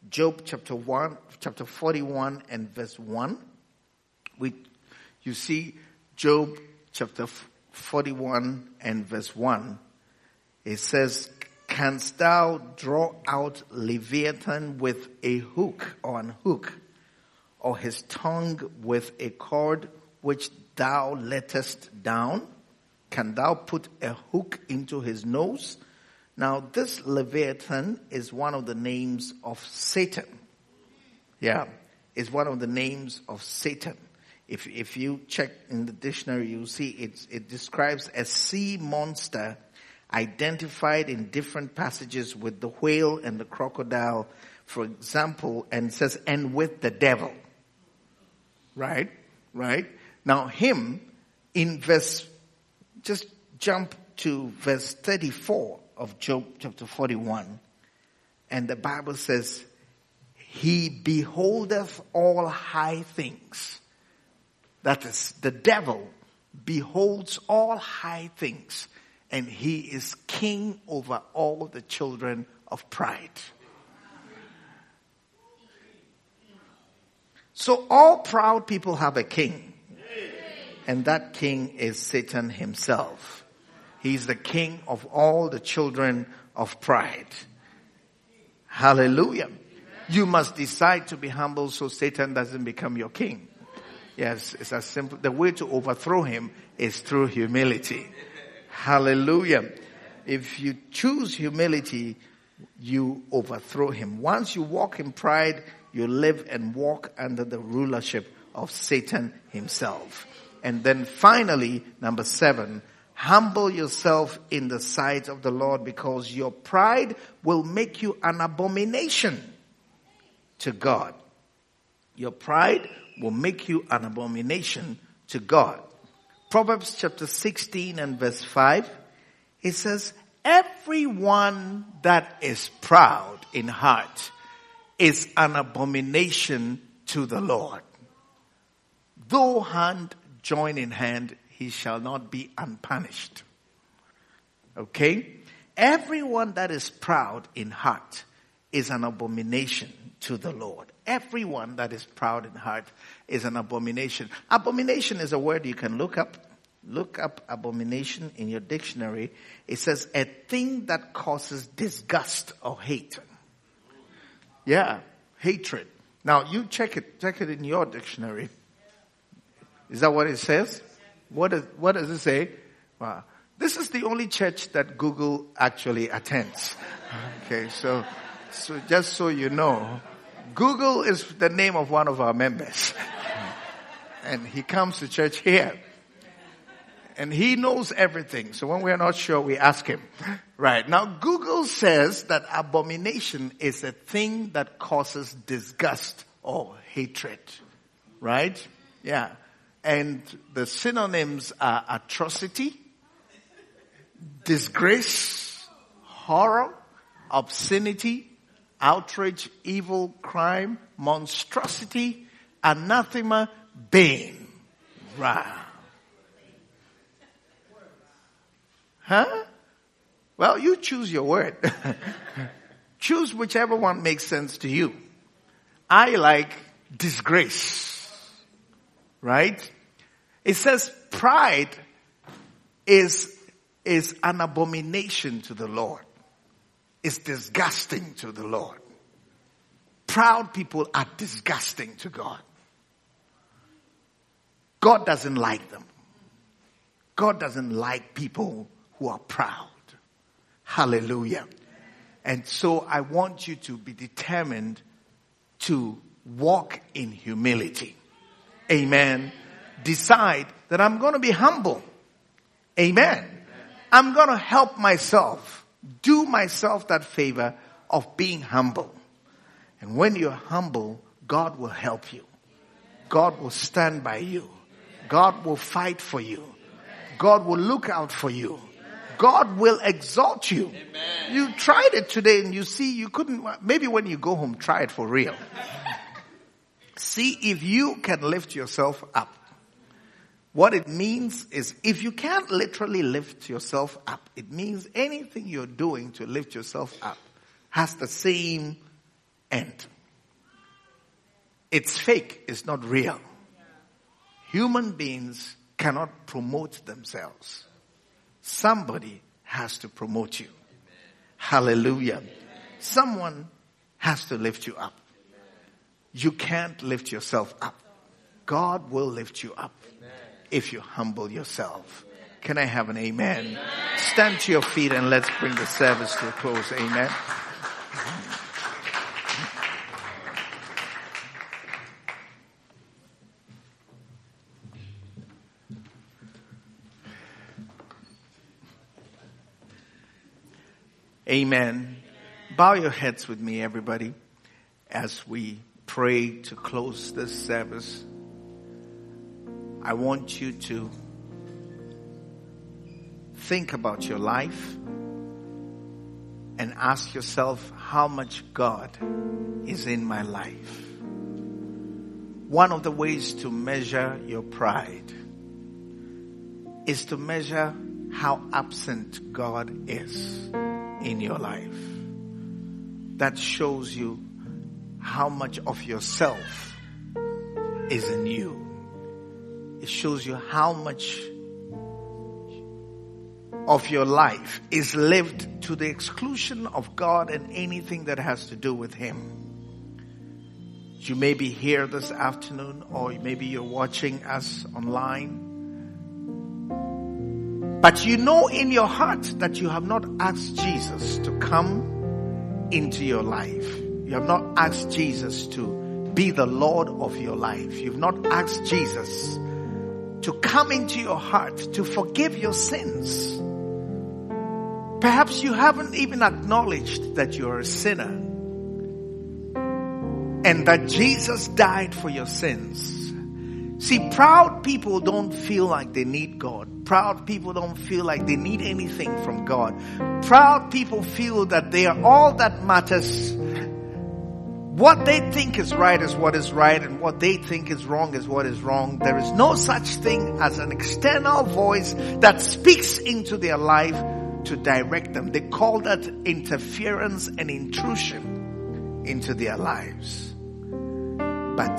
Job chapter one, chapter forty-one and verse one. We, you see Job chapter forty-one and verse one. It says, canst thou draw out Leviathan with a hook or an hook, or his tongue with a cord which thou lettest down? Can thou put a hook into his nose? Now this Leviathan is one of the names of Satan. Yeah, is one of the names of Satan. If if you check in the dictionary, you'll see it, it describes a sea monster identified in different passages with the whale and the crocodile, for example, and it says, and with the devil. Right? Right? Now him, in verse, just jump to verse thirty-four of Job chapter forty-one, and the Bible says, he beholdeth all high things. That is, the devil beholds all high things, and he is king over all the children of pride. So all proud people have a king, and that king is Satan himself. He's the king of all the children of pride. Hallelujah. You must decide to be humble so Satan doesn't become your king. Yes, it's as simple. The way to overthrow him is through humility. Hallelujah. If you choose humility, you overthrow him. Once you walk in pride, you live and walk under the rulership of Satan himself. And then finally, number seven, humble yourself in the sight of the Lord, because your pride will make you an abomination to God. Your pride will make you an abomination to God. Proverbs chapter sixteen and verse five, it says, everyone that is proud in heart is an abomination to the Lord. Though hand join in hand, he shall not be unpunished. Okay? Everyone that is proud in heart is an abomination to the Lord. Everyone that is proud in heart is an abomination. Abomination is a word you can look up. Look up abomination in your dictionary. It says a thing that causes disgust or hate. Yeah, hatred. Now you check it, check it in your dictionary. Is that what it says? What is, what does it say? Wow. This is the only church that Google actually attends. Okay, so, so just so you know, Google is the name of one of our members. And he comes to church here. And he knows everything. So when we're not sure, we ask him. Right. Now, Google says that abomination is a thing that causes disgust or hatred. Right? Yeah. And the synonyms are atrocity, disgrace, horror, obscenity, outrage, evil, crime, monstrosity, anathema, bane. Right. Huh? Well, you choose your word. Choose whichever one makes sense to you. I like disgrace. Right? It says pride is, is an abomination to the Lord. It's disgusting to the Lord. Proud people are disgusting to God. God doesn't like them. God doesn't like people who are proud. Hallelujah. And so I want you to be determined to walk in humility. Amen. Decide that I'm going to be humble. Amen. I'm going to help myself. Do myself that favor of being humble. And when you're humble, God will help you. God will stand by you. God will fight for you. God will look out for you. God will exalt you. Amen. You tried it today and you see you couldn't. Maybe when you go home, try it for real. See if you can lift yourself up. What it means is, if you can't literally lift yourself up, it means anything you're doing to lift yourself up has the same end. It's fake. It's not real. Human beings cannot promote themselves. Somebody has to promote you. Hallelujah. Someone has to lift you up. You can't lift yourself up. God will lift you up if you humble yourself. Can I have an amen? Amen? Stand to your feet and let's bring the service to a close. Amen. Amen. Bow your heads with me, everybody, as we pray to close this service. I want you to think about your life and ask yourself how much God is in my life. One of the ways to measure your pride is to measure how absent God is in your life. That shows you how much of yourself is in you. It shows you how much of your life is lived to the exclusion of God and anything that has to do with Him. You may be here this afternoon, or maybe you're watching us online. But you know in your heart that you have not asked Jesus to come into your life. You have not asked Jesus to be the Lord of your life. You've not asked Jesus to come into your heart, to forgive your sins. Perhaps you haven't even acknowledged that you're a sinner and that Jesus died for your sins. See, proud people don't feel like they need God. Proud people don't feel like they need anything from God. Proud people feel that they are all that matters. What they think is right is what is right, and what they think is wrong is what is wrong. There is no such thing as an external voice that speaks into their life to direct them. They call that interference and intrusion into their lives. But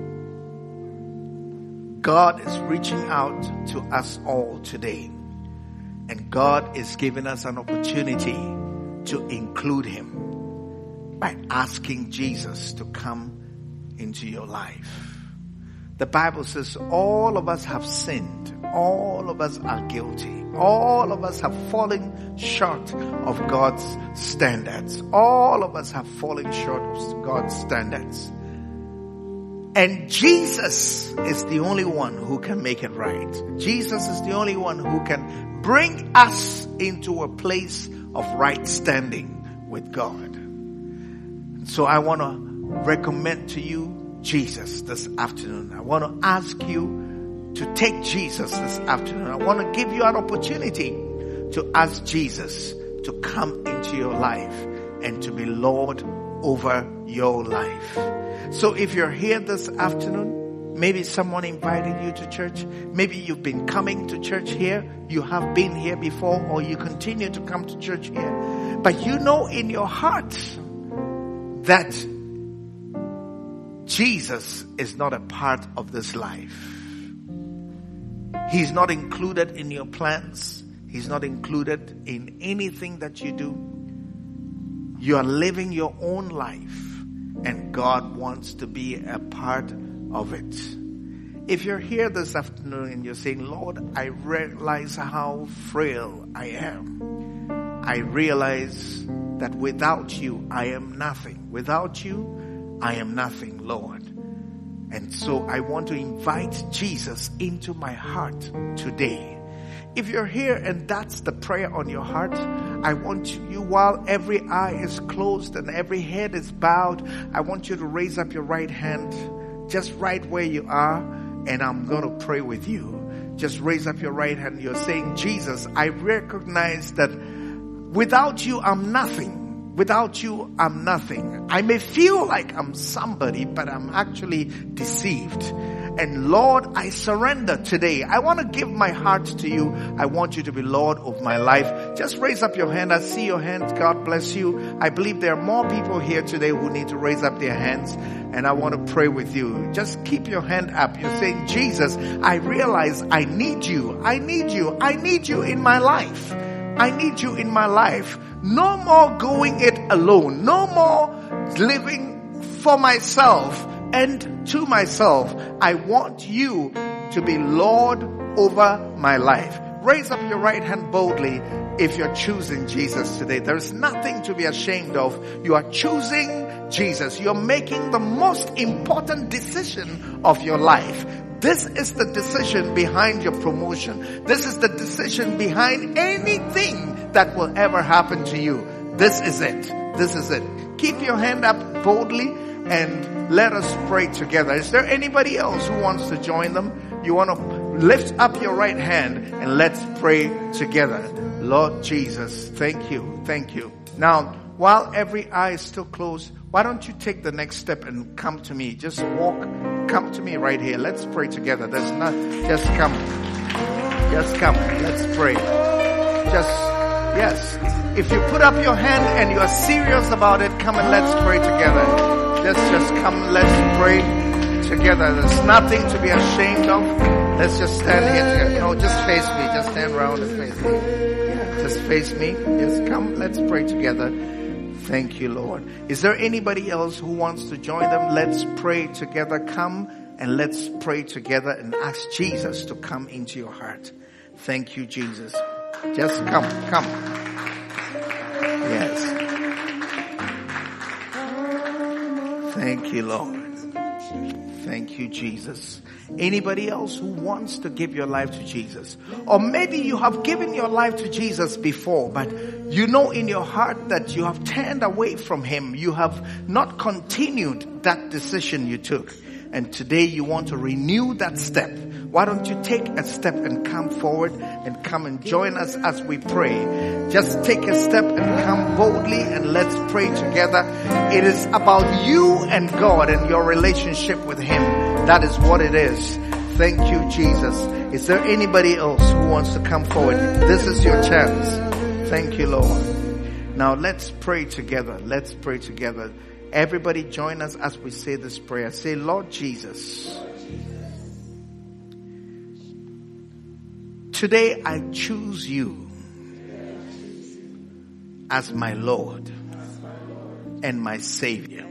God is reaching out to us all today. And God is giving us an opportunity to include Him by asking Jesus to come into your life. The Bible says all of us have sinned. All of us are guilty. All of us have fallen short of God's standards. All of us have fallen short of God's standards. And Jesus is the only one who can make it right. Jesus is the only one who can bring us into a place of right standing with God. So I want to recommend to you Jesus this afternoon. I want to ask you to take Jesus this afternoon. I want to give you an opportunity to ask Jesus to come into your life and to be Lord over your life. So if you're here this afternoon, maybe someone invited you to church. Maybe you've been coming to church here. You have been here before, or you continue to come to church here. But you know in your heart that Jesus is not a part of this life. He's not included in your plans. He's not included in anything that you do. You are living your own life, and God wants to be a part of it. If you're here this afternoon and you're saying, Lord, I realize how frail I am. I realize that without you, I am nothing. Without you, I am nothing, Lord. And so I want to invite Jesus into my heart today. If you're here and that's the prayer on your heart, I want you, while every eye is closed and every head is bowed, I want you to raise up your right hand just right where you are, and I'm going to pray with you. Just raise up your right hand. You're saying, Jesus, I recognize that without you, I'm nothing. Without you, I'm nothing. I may feel like I'm somebody, but I'm actually deceived. And Lord, I surrender today. I want to give my heart to you. I want you to be Lord of my life. Just raise up your hand. I see your hand. God bless you. I believe there are more people here today who need to raise up their hands. And I want to pray with you. Just keep your hand up. You're saying, Jesus, I realize I need you. I need you. I need you in my life. I need you in my life. No more going it alone. No more living for myself and to myself. I want you to be Lord over my life. Raise up your right hand boldly if you're choosing Jesus today. There's nothing to be ashamed of. You are choosing Jesus. You're making the most important decision of your life. This is the decision behind your promotion. This is the decision behind anything that will ever happen to you. This is it. This is it. Keep your hand up boldly and let us pray together. Is there anybody else who wants to join them? You want to lift up your right hand and let's pray together. Lord Jesus, thank you. Thank you. Now, while every eye is still closed, why don't you take the next step and come to me? Just walk, come to me right here. Let's pray together. There's not, just come. Just come. Let's pray. Just, yes. If you put up your hand and you are serious about it, come and let's pray together. Just, just come. Let's pray together. There's nothing to be ashamed of. Let's just stand here. No, just face me. Just stand around and face me. Yeah, just face me. Just come. Let's pray together. Thank you, Lord. Is there anybody else who wants to join them? Let's pray together. Come and let's pray together and ask Jesus to come into your heart. Thank you, Jesus. Just come, come. Yes. Thank you, Lord. Thank you, Jesus. Anybody else who wants to give your life to Jesus? Or maybe you have given your life to Jesus before, but you know in your heart that you have turned away from Him. You have not continued that decision you took. And today you want to renew that step. Why don't you take a step and come forward and come and join us as we pray. Just take a step and come boldly and let's pray together. It is about you and God and your relationship with Him. That is what it is. Thank you, Jesus. Is there anybody else who wants to come forward? This is your chance. Thank you, Lord. Now let's pray together. Let's pray together. Everybody join us as we say this prayer. Say, Lord Jesus, today I choose you as my Lord and my Savior.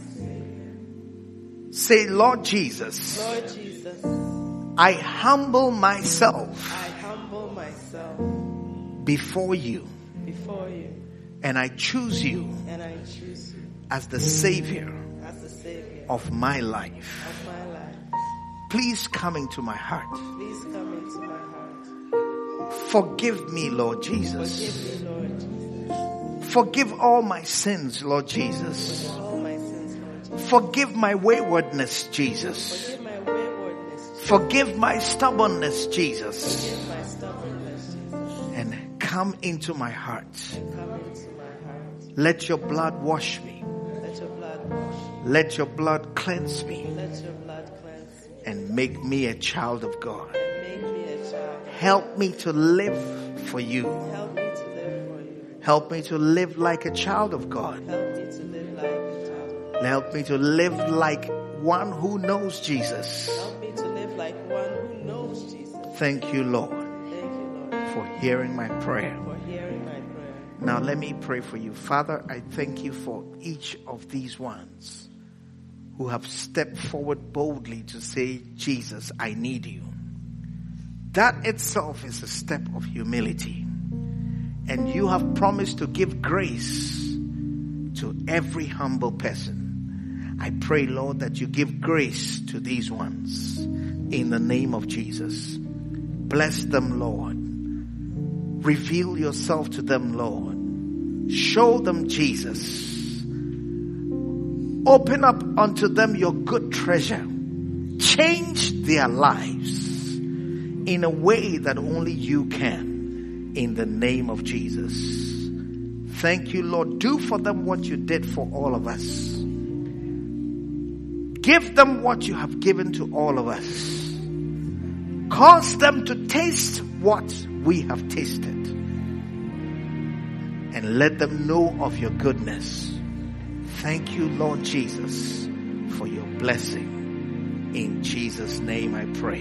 Say, Lord Jesus, Lord Jesus, I humble myself, I humble myself before you, before you, and I choose you and I choose you as the Savior as the Savior of my life. of my life. Please come into my heart. Please come into my heart. Forgive me, Lord Jesus. Forgive me, Lord Jesus. Forgive all my sins, Lord Jesus. All my sins, Lord Jesus. Forgive my waywardness, Jesus. Forgive my waywardness. Forgive my stubbornness, Jesus. Forgive my stubbornness, Jesus. And come into my heart. Come into my heart. Let your blood wash me. Let your blood wash me. Let your blood cleanse me Let your blood cleanse me. and make me a child of God. Make me a child. Help me to live for you. Help me to live for you. Help me to live like a child of God. Help me to live like a child of God. Help me to live like one who knows Jesus. Help me to live like one who knows Jesus. Thank you, Lord, Thank you, Lord, for hearing my prayer. for hearing my prayer. Now let me pray for you. Father, I thank you for each of these ones who have stepped forward boldly to say, Jesus, I need you. That itself is a step of humility. And you have promised to give grace to every humble person. I pray, Lord, that you give grace to these ones in the name of Jesus. Bless them, Lord. Reveal yourself to them, Lord. Show them Jesus. Open up unto them your good treasure. Change their lives in a way that only you can, in the name of Jesus. Thank you, Lord. Do for them what you did for all of us. Give them what you have given to all of us. Cause them to taste what we have tasted. And let them know of your goodness. Thank you, Lord Jesus, for your blessing. In Jesus' name I pray.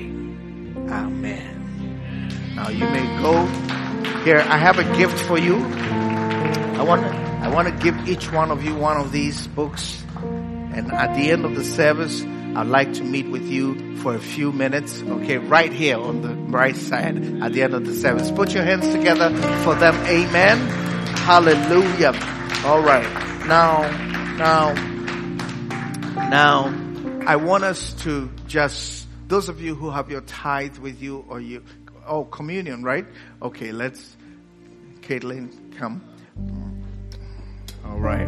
Amen. Now you may go. Here, I have a gift for you. I want to, I want to give each one of you one of these books. And at the end of the service, I'd like to meet with you for a few minutes. Okay, right here on the right side at the end of the service. Put your hands together for them. Amen. Hallelujah. All right. Now, now, now, I want us to just, those of you who have your tithe with you or you, oh, communion, right? Okay, let's, Caitlin, come. All right.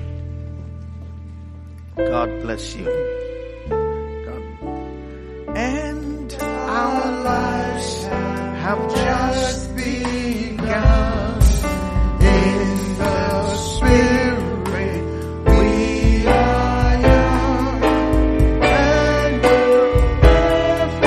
God bless you. God. And our lives have just begun. In the Spirit we are young, and we'll live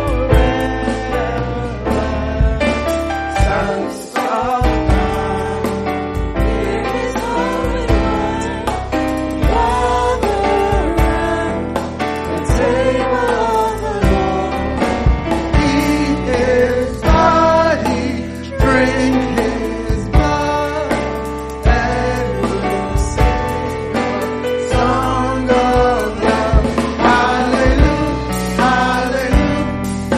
forever. Sons of God, it is holy one. Gather round the table of the Lord. Eat His body, drink His blood, and we'll sing a song of love. Hallelujah, hallelujah,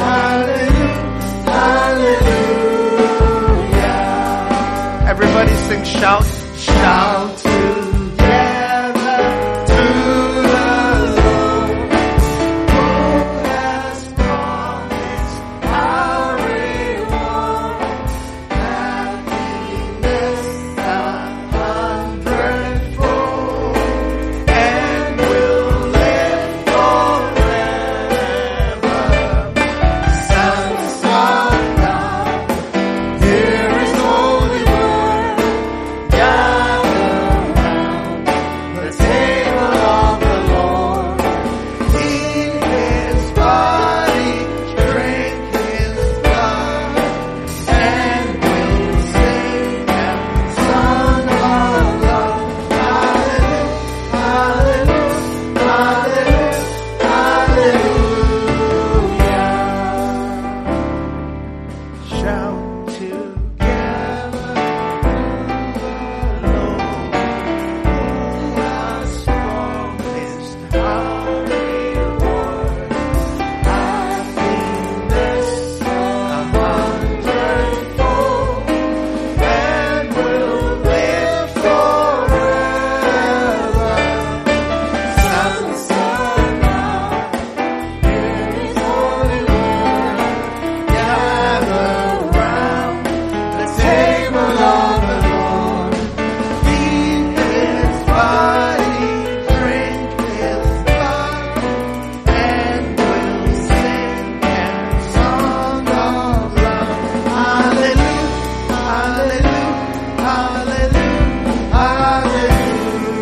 hallelujah, hallelujah. Everybody sing, shout, shout together to the Lord, who has promised our reward. Happiness a hundredfold, and we'll live forever. Sons of God, here is holy word. Gather round the table of the Lord. Eat His body, drink His blood, and we'll sing a song of love. Hallelujah, hallelujah, hallelujah. Shout together to the Lord, who has promised our reward. Happiness a hundredfold, and we'll live forever. Sons of God, here is holy word. Gather round the table of the Lord. Eat His body, drink His blood, and we'll sing a song of love. Hallelujah, hallelujah, hallelujah,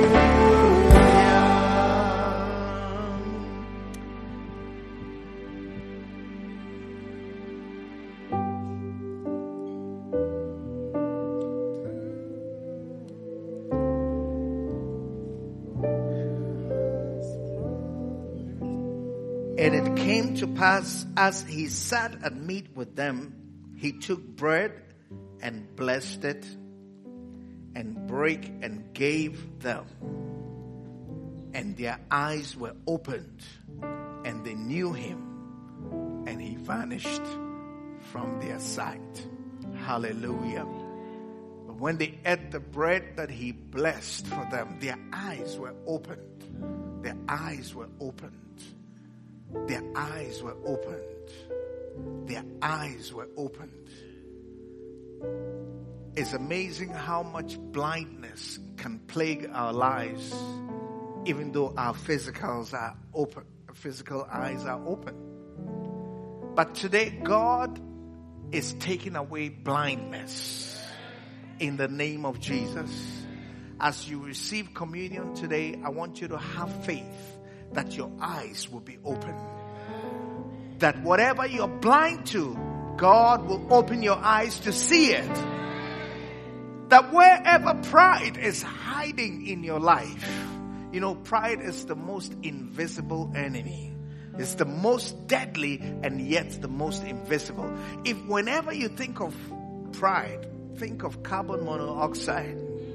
hallelujah. And it came to pass, as he sat at meat with them, he took bread and blessed it, and brake and gave them. And their eyes were opened, and they knew him, and he vanished from their sight. Hallelujah. But when they ate the bread that he blessed for them, their eyes were opened. Their eyes were opened. Their eyes were opened. Their eyes were opened. It's amazing how much blindness can plague our lives, even though our physicals are open, physical eyes are open. But today, God is taking away blindness in the name of Jesus. As you receive communion today, I want you to have faith that your eyes will be open. That whatever you're blind to, God will open your eyes to see it. That wherever pride is hiding in your life, you know, pride is the most invisible enemy. It's the most deadly and yet the most invisible. If whenever you think of pride, think of carbon monoxide.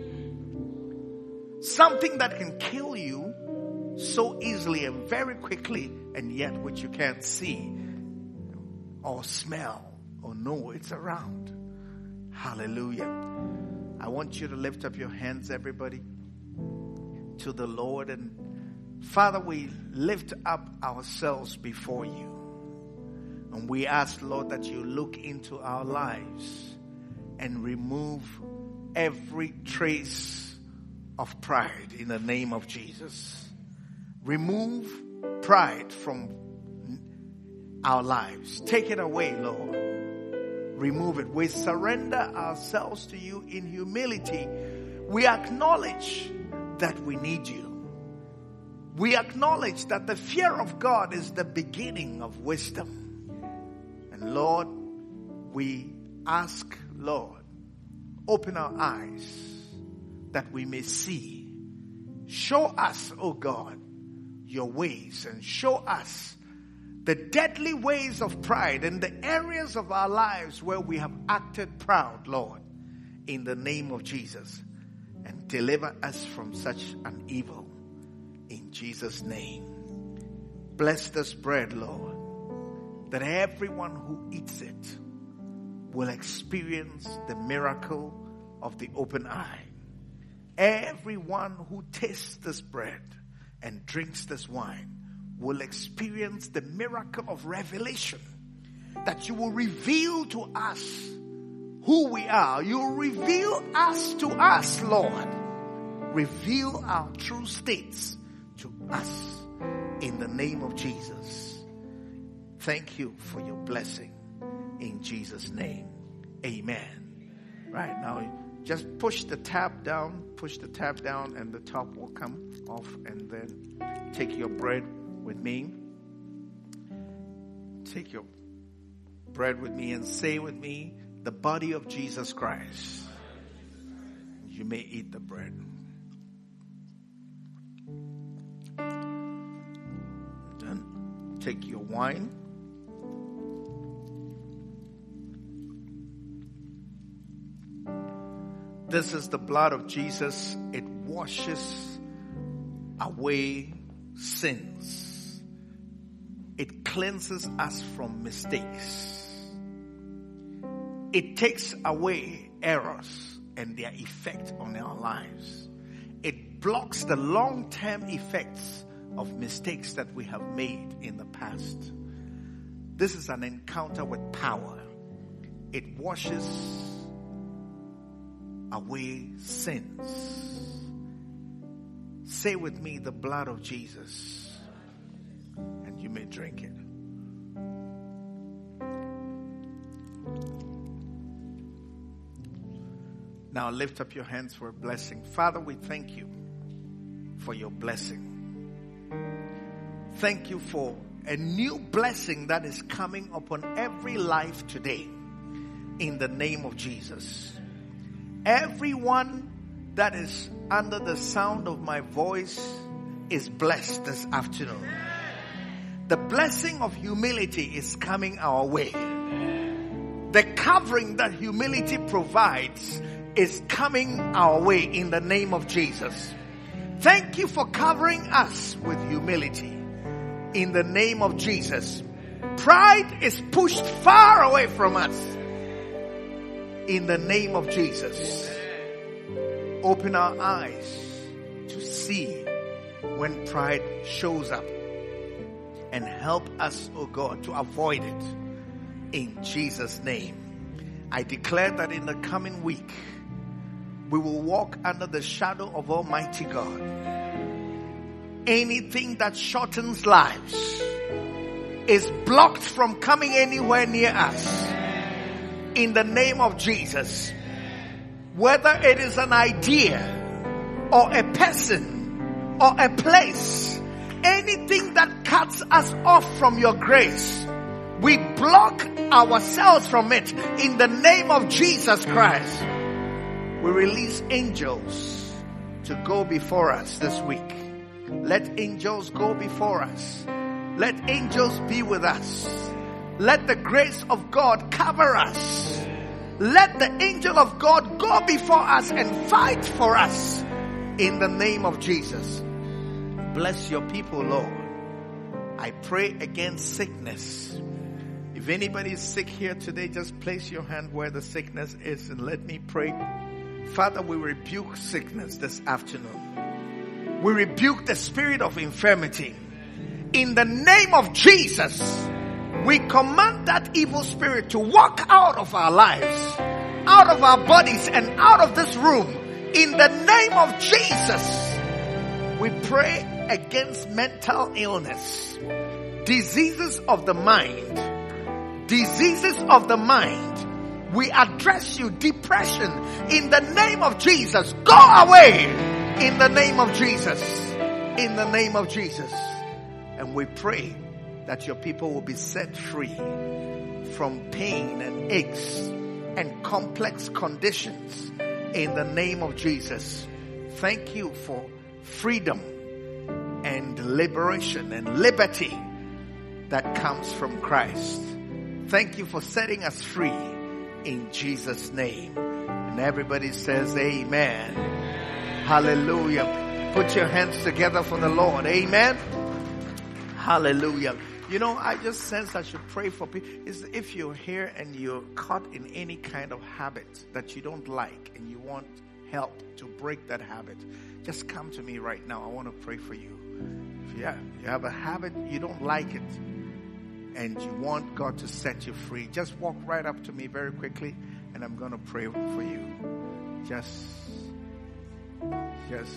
Something that can kill you so easily and very quickly, and yet which you can't see or smell or know it's around. Hallelujah. I want you to lift up your hands, everybody, to the Lord. And Father, we lift up ourselves before you. And we ask, Lord, that you look into our lives and remove every trace of pride in the name of Jesus. Remove pride from our lives. Take it away, Lord. Remove it. We surrender ourselves to you in humility. We acknowledge that we need you. We acknowledge that the fear of God is the beginning of wisdom. And Lord, we ask, Lord, open our eyes that we may see. Show us, oh God, your ways, and show us the deadly ways of pride and the areas of our lives where we have acted proud, Lord, in the name of Jesus. And deliver us from such an evil in Jesus' name. Bless this bread, Lord, that everyone who eats it will experience the miracle of the open eye. Everyone who tastes this bread and drinks this wine will experience the miracle of revelation, that you will reveal to us who we are. You will reveal us to us, Lord. Reveal our true states to us in the name of Jesus. Thank you for your blessing in Jesus' name. Amen. Right now, just push the tab down, push the tab down, and the top will come off. And then take your bread with me. Take your bread with me and say with me, the body of Jesus Christ. You may eat the bread. Then take your wine. This is the blood of Jesus. It washes away sins. It cleanses us from mistakes. It takes away errors and their effect on our lives. It blocks the long-term effects of mistakes that we have made in the past. This is an encounter with power. It washes away sins. Say with me, the blood of Jesus. And you may drink it. Now lift up your hands for a blessing. Father, we thank you for your blessing. Thank you for a new blessing that is coming upon every life today. In the name of Jesus. Everyone that is under the sound of my voice is blessed this afternoon. The blessing of humility is coming our way. The covering that humility provides is coming our way in the name of Jesus. Thank you for covering us with humility in the name of Jesus. Pride is pushed far away from us in the name of Jesus. Open our eyes to see when pride shows up and help us, oh God, to avoid it in Jesus' name. I declare that in the coming week we will walk under the shadow of Almighty God. Anything that shortens lives is blocked from coming anywhere near us in the name of Jesus. Whether it is an idea or a person or a place, anything that cuts us off from your grace, we block ourselves from it in the name of Jesus Christ. We release angels to go before us this week. Let angels go before us. Let angels be with us. Let the grace of God cover us. Let the angel of God go before us and fight for us in the name of Jesus. Bless your people, Lord. I pray against sickness. If anybody is sick here today, just place your hand where the sickness is and let me pray. Father, we rebuke sickness this afternoon. We rebuke the spirit of infirmity. In the name of Jesus, we command that evil spirit to walk out of our lives, out of our bodies, and out of this room. In the name of Jesus, we pray against mental illness, diseases of the mind, diseases of the mind. We address you, depression, in the name of Jesus. Go away in the name of Jesus. In the name of Jesus. And we pray that your people will be set free from pain and aches and complex conditions in the name of Jesus. Thank you for freedom and liberation and liberty that comes from Christ. Thank you for setting us free in Jesus' name. And everybody says amen. Hallelujah. Put your hands together for the Lord. Amen. Hallelujah. You know, I just sense I should pray for people. Is if you're here and you're caught in any kind of habit that you don't like and you want help to break that habit, just come to me right now. I want to pray for you. If you have, you have a habit, you don't like it, and you want God to set you free, just walk right up to me very quickly and I'm going to pray for you. Just, just.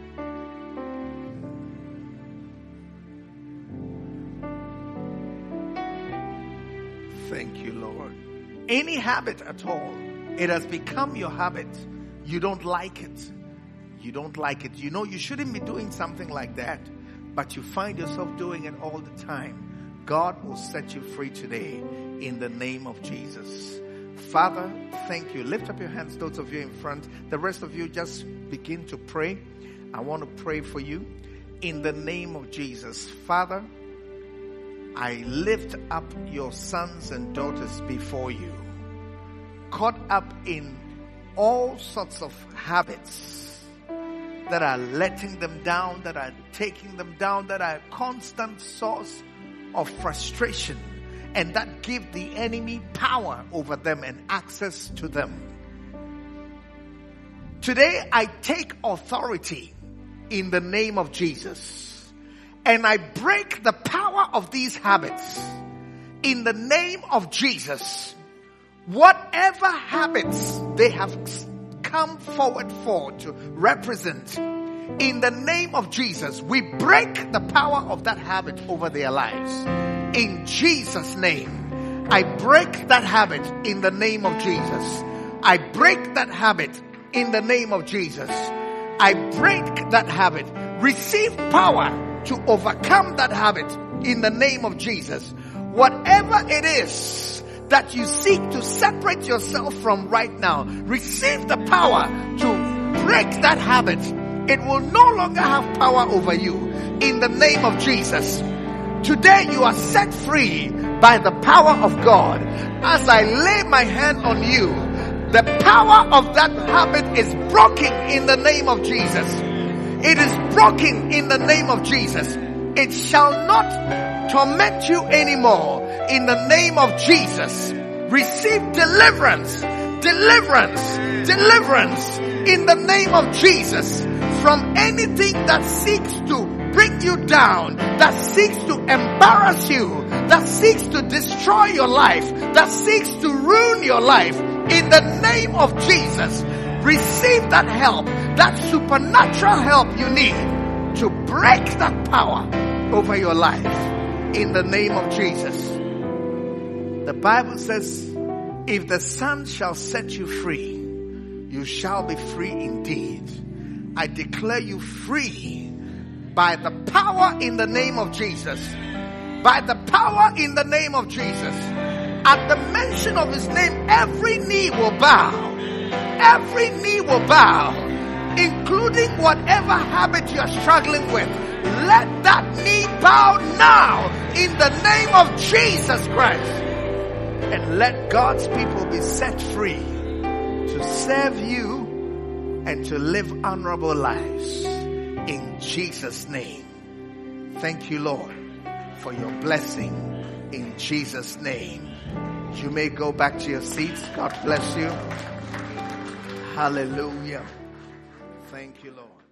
Thank you, Lord. Any habit at all, it has become your habit. You don't like it. You don't like it. You know you shouldn't be doing something like that, but you find yourself doing it all the time. God will set you free today in the name of Jesus. Father, thank you. Lift up your hands, those of you in front. The rest of you just begin to pray. I want to pray for you in the name of Jesus. Father, I lift up your sons and daughters before you, caught up in all sorts of habits that are letting them down, that are taking them down, that are a constant source of frustration, and that give the enemy power over them and access to them. Today I take authority in the name of Jesus. And I break the power of these habits in the name of Jesus. Whatever habits they have come forward for to represent, in the name of Jesus, we break the power of that habit over their lives. In Jesus' name, I break that habit in the name of Jesus. I break that habit in the name of Jesus. I break that habit. Receive power to overcome that habit in the name of Jesus. Whatever it is that you seek to separate yourself from right now, receive the power to break that habit. It will no longer have power over you in the name of Jesus. Today you are set free by the power of God. As I lay my hand on you, the power of that habit is broken in the name of Jesus. It is broken in the name of Jesus. It shall not torment you anymore in the name of Jesus. Receive deliverance, deliverance, deliverance in the name of Jesus from anything that seeks to bring you down, that seeks to embarrass you, that seeks to destroy your life, that seeks to ruin your life. In the name of Jesus, receive that help, that supernatural help you need to break that power over your life in the name of Jesus. The Bible says, if the Son shall set you free, you shall be free indeed. I declare you free By the power in the name of Jesus. By the power in the name of Jesus. At the mention of his name, every knee will bow. Every knee will bow, including whatever habit you're struggling with. Let that knee bow now in the name of Jesus Christ. And let God's people be set free to serve you and to live honorable lives. In Jesus' name. Thank you, Lord, for your blessing. In Jesus' name. You may go back to your seats. God bless you. Hallelujah. Thank you, Lord.